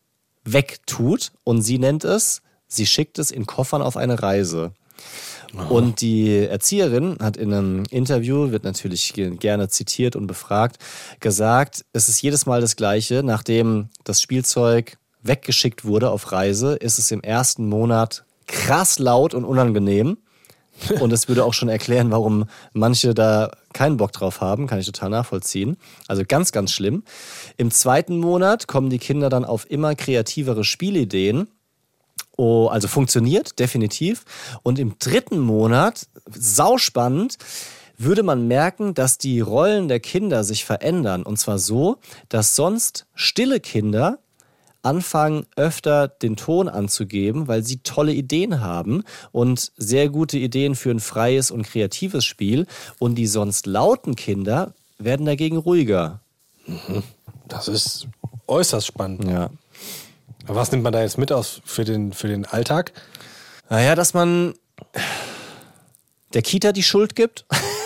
wegtut und sie schickt es in Koffern auf eine Reise. Oh. Und die Erzieherin hat in einem Interview, wird natürlich gerne zitiert und befragt, gesagt, es ist jedes Mal das Gleiche, nachdem das Spielzeug weggeschickt wurde auf Reise, ist es im ersten Monat krass laut und unangenehm. Und es würde auch schon erklären, warum manche da keinen Bock drauf haben, kann ich total nachvollziehen. Also ganz, ganz schlimm. Im 2. Monat kommen die Kinder dann auf immer kreativere Spielideen also funktioniert, definitiv. Und im 3. Monat, sauspannend, würde man merken, dass die Rollen der Kinder sich verändern. Und zwar so, dass sonst stille Kinder anfangen, öfter den Ton anzugeben, weil sie tolle Ideen haben und sehr gute Ideen für ein freies und kreatives Spiel. Und die sonst lauten Kinder werden dagegen ruhiger. Das ist äußerst spannend. Ja. Was nimmt man da jetzt mit für den Alltag? Naja, dass man der Kita die Schuld gibt.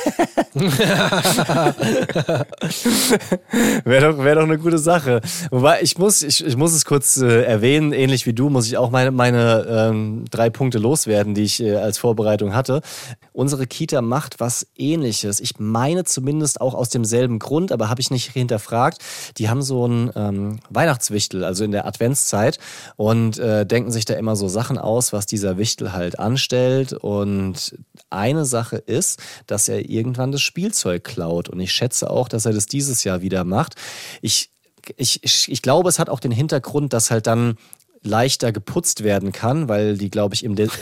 Wäre doch eine gute Sache. Wobei, ich muss es kurz erwähnen, ähnlich wie du, muss ich auch meine 3 Punkte loswerden, die ich als Vorbereitung hatte. Unsere Kita macht was Ähnliches. Ich meine zumindest auch aus demselben Grund, aber habe ich nicht hinterfragt. Die haben so ein Weihnachtswichtel, also in der Adventszeit, und denken sich da immer so Sachen aus, was dieser Wichtel halt anstellt. Und eine Sache ist, dass er irgendwann das Spielzeug klaut. Und ich schätze auch, dass er das dieses Jahr wieder macht. Ich glaube, es hat auch den Hintergrund, dass halt dann leichter geputzt werden kann, weil die, glaube ich, das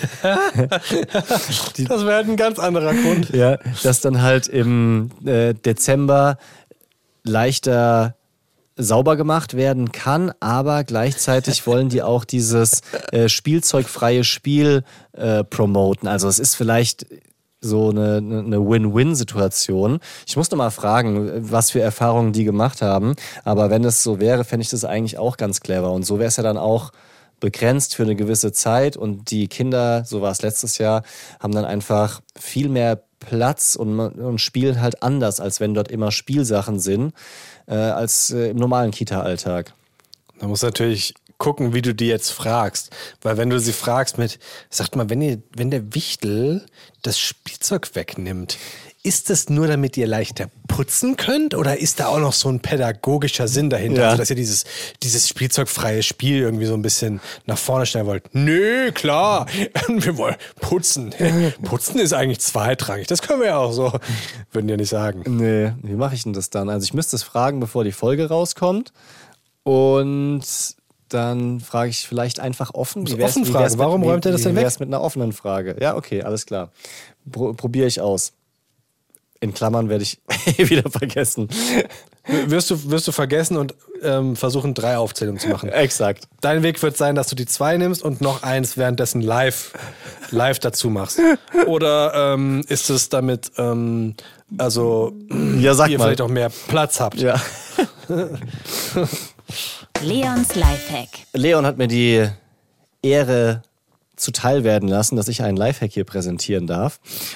wäre ein ganz anderer Grund. Ja, dass dann halt im Dezember leichter sauber gemacht werden kann, aber gleichzeitig wollen die auch dieses spielzeugfreie Spiel promoten. Also es ist vielleicht so eine Win-Win-Situation. Ich muss noch mal fragen, was für Erfahrungen die gemacht haben, aber wenn es so wäre, fände ich das eigentlich auch ganz clever. Und so wäre es ja dann auch begrenzt für eine gewisse Zeit und die Kinder, so war es letztes Jahr, haben dann einfach viel mehr Platz und spielen halt anders, als wenn dort immer Spielsachen sind, als im normalen Kita-Alltag. Da muss natürlich gucken, wie du die jetzt fragst. Weil wenn du sie fragst sagt mal, wenn der Wichtel das Spielzeug wegnimmt, ist das nur, damit ihr leichter putzen könnt? Oder ist da auch noch so ein pädagogischer Sinn dahinter? Ja. Also, dass ihr dieses spielzeugfreie Spiel irgendwie so ein bisschen nach vorne stellen wollt? Nö, klar, wir wollen putzen. Putzen ist eigentlich zweitrangig. Das können wir ja auch so, würden die ja nicht sagen. Nee, wie mache ich denn das dann? Also ich müsste es fragen, bevor die Folge rauskommt. Und dann frage ich vielleicht einfach offen. Warum räumt er das denn weg? Wie wär's mit einer offenen Frage? Ja, okay, alles klar. Probiere ich aus. In Klammern werde ich wieder vergessen. Wirst du vergessen und versuchen, 3 Aufzählungen zu machen. Exakt. Dein Weg wird sein, dass du die 2 nimmst und noch eins währenddessen live dazu machst. Oder ist es damit, ja, ihr vielleicht auch mehr Platz habt? Ja. Leons Lifehack. Leon hat mir die Ehre zuteil werden lassen, dass ich einen Lifehack hier präsentieren darf.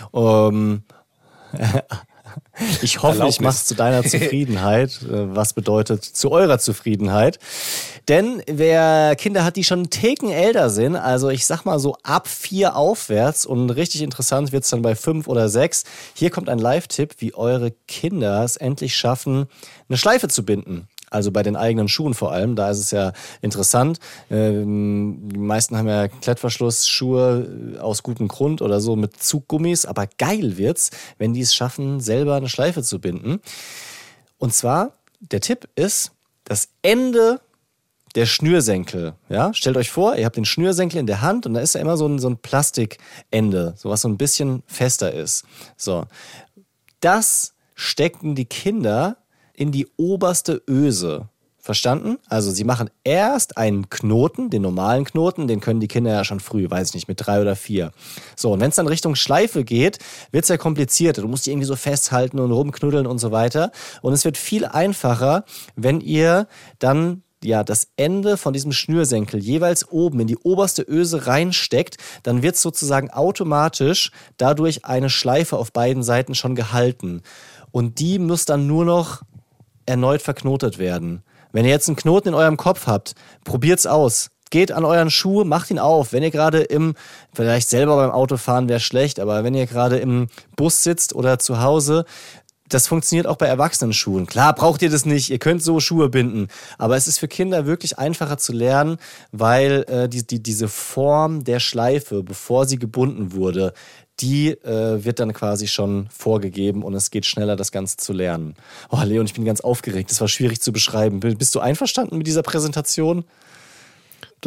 Ich hoffe, ich mache es zu deiner Zufriedenheit, was bedeutet zu eurer Zufriedenheit. Denn wer Kinder hat, die schon einen Ticken älter sind, also ich sag mal so ab 4 aufwärts und richtig interessant wird's dann bei 5 oder 6. Hier kommt ein Live-Tipp, wie eure Kinder es endlich schaffen, eine Schleife zu binden. Also bei den eigenen Schuhen vor allem, da ist es ja interessant. Die meisten haben ja Klettverschlussschuhe aus gutem Grund oder so mit Zuggummis, aber geil wird's, wenn die es schaffen, selber eine Schleife zu binden. Und zwar, der Tipp ist, das Ende der Schnürsenkel. Ja? Stellt euch vor, ihr habt den Schnürsenkel in der Hand und da ist ja immer so ein Plastikende, so was so ein bisschen fester ist. So, das stecken die Kinder in die oberste Öse. Verstanden? Also sie machen erst einen Knoten, den normalen Knoten, den können die Kinder ja schon früh, weiß ich nicht, mit 3 oder 4. So, und wenn es dann Richtung Schleife geht, wird es ja komplizierter. Du musst die irgendwie so festhalten und rumknuddeln und so weiter. Und es wird viel einfacher, wenn ihr dann das Ende von diesem Schnürsenkel jeweils oben in die oberste Öse reinsteckt, dann wird sozusagen automatisch dadurch eine Schleife auf beiden Seiten schon gehalten. Und die muss dann nur noch erneut verknotet werden. Wenn ihr jetzt einen Knoten in eurem Kopf habt, probiert's aus. Geht an euren Schuh, macht ihn auf. Wenn ihr gerade vielleicht selber beim Autofahren wäre schlecht, aber wenn ihr gerade im Bus sitzt oder zu Hause, das funktioniert auch bei Erwachsenenschuhen. Klar, braucht ihr das nicht, ihr könnt so Schuhe binden, aber es ist für Kinder wirklich einfacher zu lernen, weil diese Form der Schleife, bevor sie gebunden wurde, die wird dann quasi schon vorgegeben und es geht schneller, das Ganze zu lernen. Oh, Leon, ich bin ganz aufgeregt. Das war schwierig zu beschreiben. Bist du einverstanden mit dieser Präsentation? Das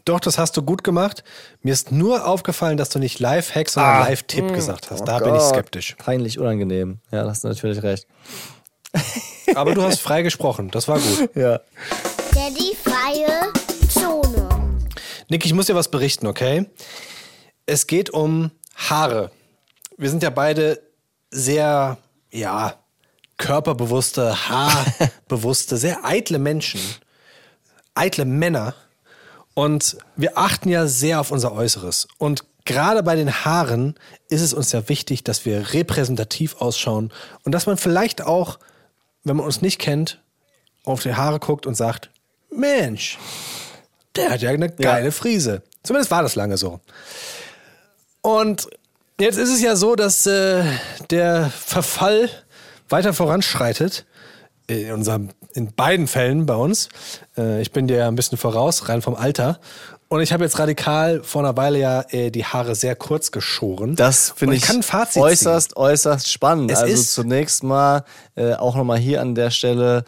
Doch, das hast du gut gemacht. Mir ist nur aufgefallen, dass du nicht Live-Hack, sondern Live-Tipp gesagt hast. Da bin ich skeptisch. Peinlich unangenehm. Ja, da hast du natürlich recht. Aber du hast frei gesprochen. Das war gut. Ja. Daddy freie Zone. Nick, ich muss dir was berichten, okay? Es geht um Haare. Wir sind ja beide sehr, körperbewusste, haarbewusste, sehr eitle Menschen. Eitle Männer. Und wir achten ja sehr auf unser Äußeres. Und gerade bei den Haaren ist es uns ja wichtig, dass wir repräsentativ ausschauen und dass man vielleicht auch, wenn man uns nicht kennt, auf die Haare guckt und sagt, Mensch, der hat ja eine geile Frise. Zumindest war das lange so. Und jetzt ist es ja so, dass der Verfall weiter voranschreitet. In beiden Fällen bei uns. Ich bin dir ja ein bisschen voraus, rein vom Alter. Und ich habe jetzt radikal vor einer Weile die Haare sehr kurz geschoren. Das finde ich äußerst spannend. Es also ist zunächst mal auch nochmal hier an der Stelle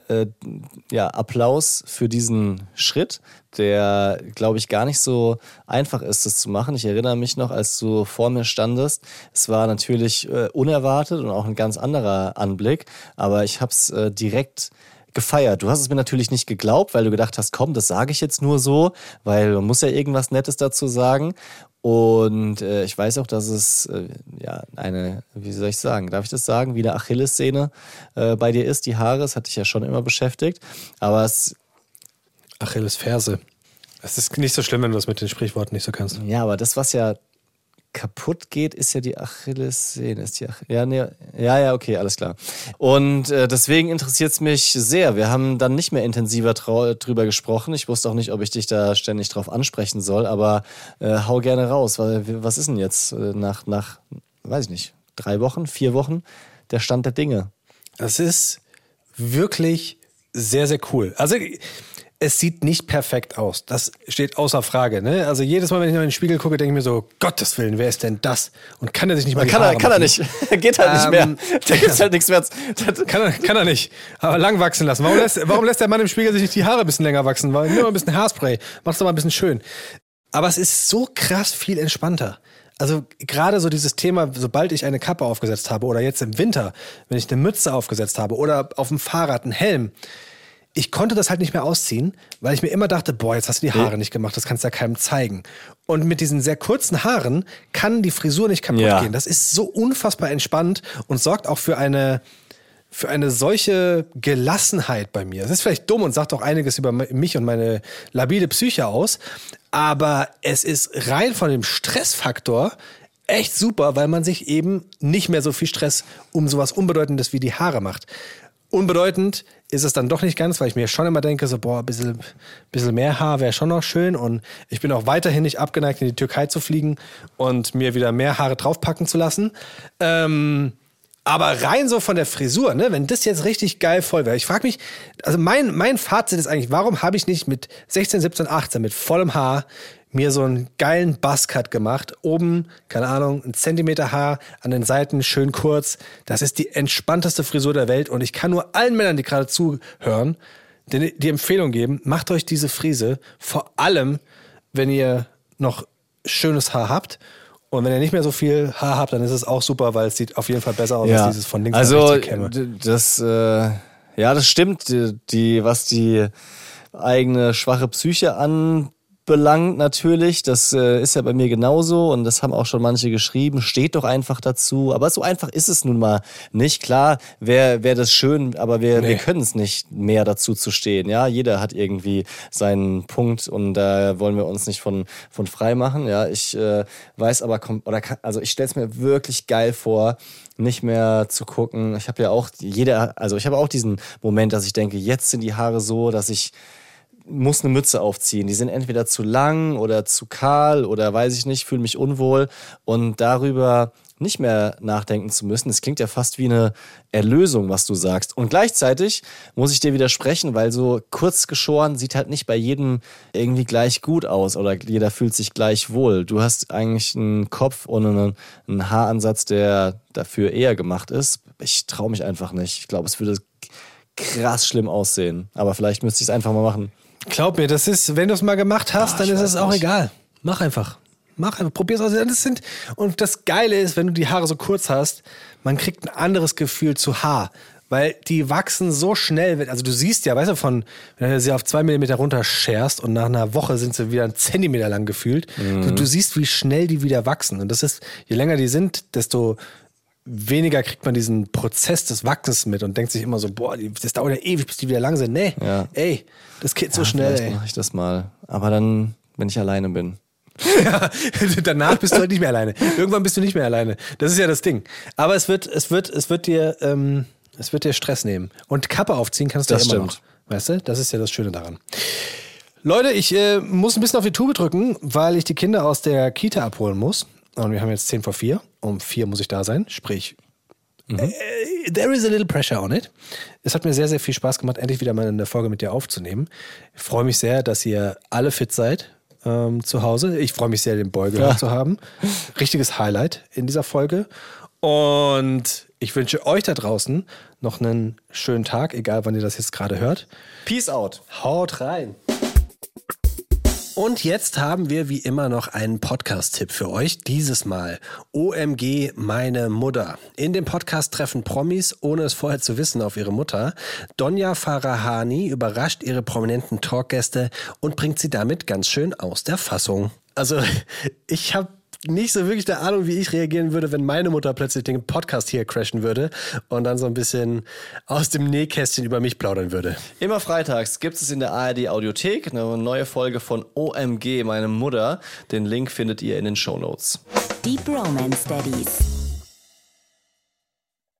Applaus für diesen Schritt, der, glaube ich, gar nicht so einfach ist, das zu machen. Ich erinnere mich noch, als du vor mir standest. Es war natürlich unerwartet und auch ein ganz anderer Anblick, aber ich habe es direkt gefeiert. Du hast es mir natürlich nicht geglaubt, weil du gedacht hast, komm, das sage ich jetzt nur so, weil man muss ja irgendwas Nettes dazu sagen. Und ich weiß auch, dass es eine, wie soll ich sagen, darf ich das sagen, wie eine Achillessehne bei dir ist, die Haare. Das hat dich ja schon immer beschäftigt. Aber Achillesferse. Es ist nicht so schlimm, wenn du das mit den Sprichworten nicht so kannst. Ja, aber das, was ja kaputt geht, ist ja die Achillessehne. Okay, alles klar. Und deswegen interessiert es mich sehr. Wir haben dann nicht mehr intensiver drüber gesprochen. Ich wusste auch nicht, ob ich dich da ständig drauf ansprechen soll, aber hau gerne raus. Was ist denn jetzt nach, weiß ich nicht, 3 Wochen, 4 Wochen der Stand der Dinge? Das ist wirklich sehr, sehr cool. Also es sieht nicht perfekt aus. Das steht außer Frage. Ne? Also jedes Mal, wenn ich in den Spiegel gucke, denke ich mir so, Gottes Willen, wer ist denn das? Und kann er sich nicht mal die Haare Kann er nicht. Geht halt nicht mehr. Da gibt's halt nichts mehr. Kann er nicht. Aber lang wachsen lassen. Warum lässt der Mann im Spiegel sich nicht die Haare ein bisschen länger wachsen? Nimm mal ein bisschen Haarspray. Mach's doch mal ein bisschen schön. Aber es ist so krass viel entspannter. Also gerade so dieses Thema, sobald ich eine Kappe aufgesetzt habe oder jetzt im Winter, wenn ich eine Mütze aufgesetzt habe oder auf dem Fahrrad einen Helm, ich konnte das halt nicht mehr ausziehen, weil ich mir immer dachte, boah, jetzt hast du die Haare nicht gemacht, das kannst du ja keinem zeigen. Und mit diesen sehr kurzen Haaren kann die Frisur nicht kaputt gehen. Das ist so unfassbar entspannt und sorgt auch für eine solche Gelassenheit bei mir. Das ist vielleicht dumm und sagt auch einiges über mich und meine labile Psyche aus, aber es ist rein von dem Stressfaktor echt super, weil man sich eben nicht mehr so viel Stress um sowas Unbedeutendes wie die Haare macht. Unbedeutend ist es dann doch nicht ganz, weil ich mir schon immer denke, so ein bisschen mehr Haar wäre schon noch schön und ich bin auch weiterhin nicht abgeneigt, in die Türkei zu fliegen und mir wieder mehr Haare draufpacken zu lassen. Aber rein so von der Frisur, ne, wenn das jetzt richtig geil voll wäre. Ich frage mich, also mein Fazit ist eigentlich, warum habe ich nicht mit 16, 17, 18 mit vollem Haar mir so einen geilen Buzzcut gemacht. Oben, keine Ahnung, 1 Zentimeter Haar, an den Seiten schön kurz. Das ist die entspannteste Frisur der Welt und ich kann nur allen Männern, die gerade zuhören, die Empfehlung geben, macht euch diese Frise, vor allem, wenn ihr noch schönes Haar habt. Und wenn ihr nicht mehr so viel Haar habt, dann ist es auch super, weil es sieht auf jeden Fall besser aus als dieses von links nach rechts gekämme. Das stimmt, was die eigene schwache Psyche anbelangt natürlich. Das ist ja bei mir genauso und das haben auch schon manche geschrieben. Steht doch einfach dazu. Aber so einfach ist es nun mal nicht. Klar, wäre das schön, aber wir können es nicht mehr dazu zu stehen. Ja, jeder hat irgendwie seinen Punkt und da wollen wir uns nicht von frei machen. Ja, ich weiß aber, ich stelle es mir wirklich geil vor, nicht mehr zu gucken. Ich habe ja auch diesen Moment, dass ich denke, jetzt sind die Haare so, dass ich muss eine Mütze aufziehen. Die sind entweder zu lang oder zu kahl oder weiß ich nicht, fühle mich unwohl und darüber nicht mehr nachdenken zu müssen. Das klingt ja fast wie eine Erlösung, was du sagst. Und gleichzeitig muss ich dir widersprechen, weil so kurz geschoren sieht halt nicht bei jedem irgendwie gleich gut aus oder jeder fühlt sich gleich wohl. Du hast eigentlich einen Kopf und einen Haaransatz, der dafür eher gemacht ist. Ich traue mich einfach nicht. Ich glaube, es würde krass schlimm aussehen. Aber vielleicht müsste ich es einfach mal machen. Glaub mir, das ist, wenn du es mal gemacht hast, dann ist es auch egal. Mach einfach. Probier's aus. Und das Geile ist, wenn du die Haare so kurz hast, man kriegt ein anderes Gefühl zu Haar. Weil die wachsen so schnell. Also du siehst ja, weißt du, wenn du sie auf 2 Millimeter runterscherst und nach einer Woche sind sie wieder 1 Zentimeter lang gefühlt. Du siehst, wie schnell die wieder wachsen. Und das ist, je länger die sind, desto weniger kriegt man diesen Prozess des Wachsens mit und denkt sich immer so, boah, das dauert ja ewig, bis die wieder lang sind. Nee, ey, das geht so schnell. Vielleicht mache ich das mal. Aber dann, wenn ich alleine bin. Ja, danach bist du halt nicht mehr alleine. Irgendwann bist du nicht mehr alleine. Das ist ja das Ding. Aber es wird dir Stress nehmen. Und Kappe aufziehen kannst du ja immer noch. Weißt du? Das ist ja das Schöne daran. Leute, ich muss ein bisschen auf die Tube drücken, weil ich die Kinder aus der Kita abholen muss. Und wir haben jetzt 10:04. Um 4 muss ich da sein. Sprich, there is a little pressure on it. Es hat mir sehr, sehr viel Spaß gemacht, endlich wieder mal eine Folge mit dir aufzunehmen. Ich freue mich sehr, dass ihr alle fit seid zu Hause. Ich freue mich sehr, den Boy gehört zu haben. Richtiges Highlight in dieser Folge. Und ich wünsche euch da draußen noch einen schönen Tag, egal wann ihr das jetzt gerade hört. Peace out. Haut rein. Und jetzt haben wir wie immer noch einen Podcast-Tipp für euch. Dieses Mal OMG, meine Mutter. In dem Podcast treffen Promis, ohne es vorher zu wissen, auf ihre Mutter. Donja Farahani überrascht ihre prominenten Talkgäste und bringt sie damit ganz schön aus der Fassung. Also ich habe nicht so wirklich eine Ahnung, wie ich reagieren würde, wenn meine Mutter plötzlich den Podcast hier crashen würde und dann so ein bisschen aus dem Nähkästchen über mich plaudern würde. Immer freitags gibt es in der ARD Audiothek eine neue Folge von OMG, meine Mutter. Den Link findet ihr in den Shownotes. Deep Romance Daddies.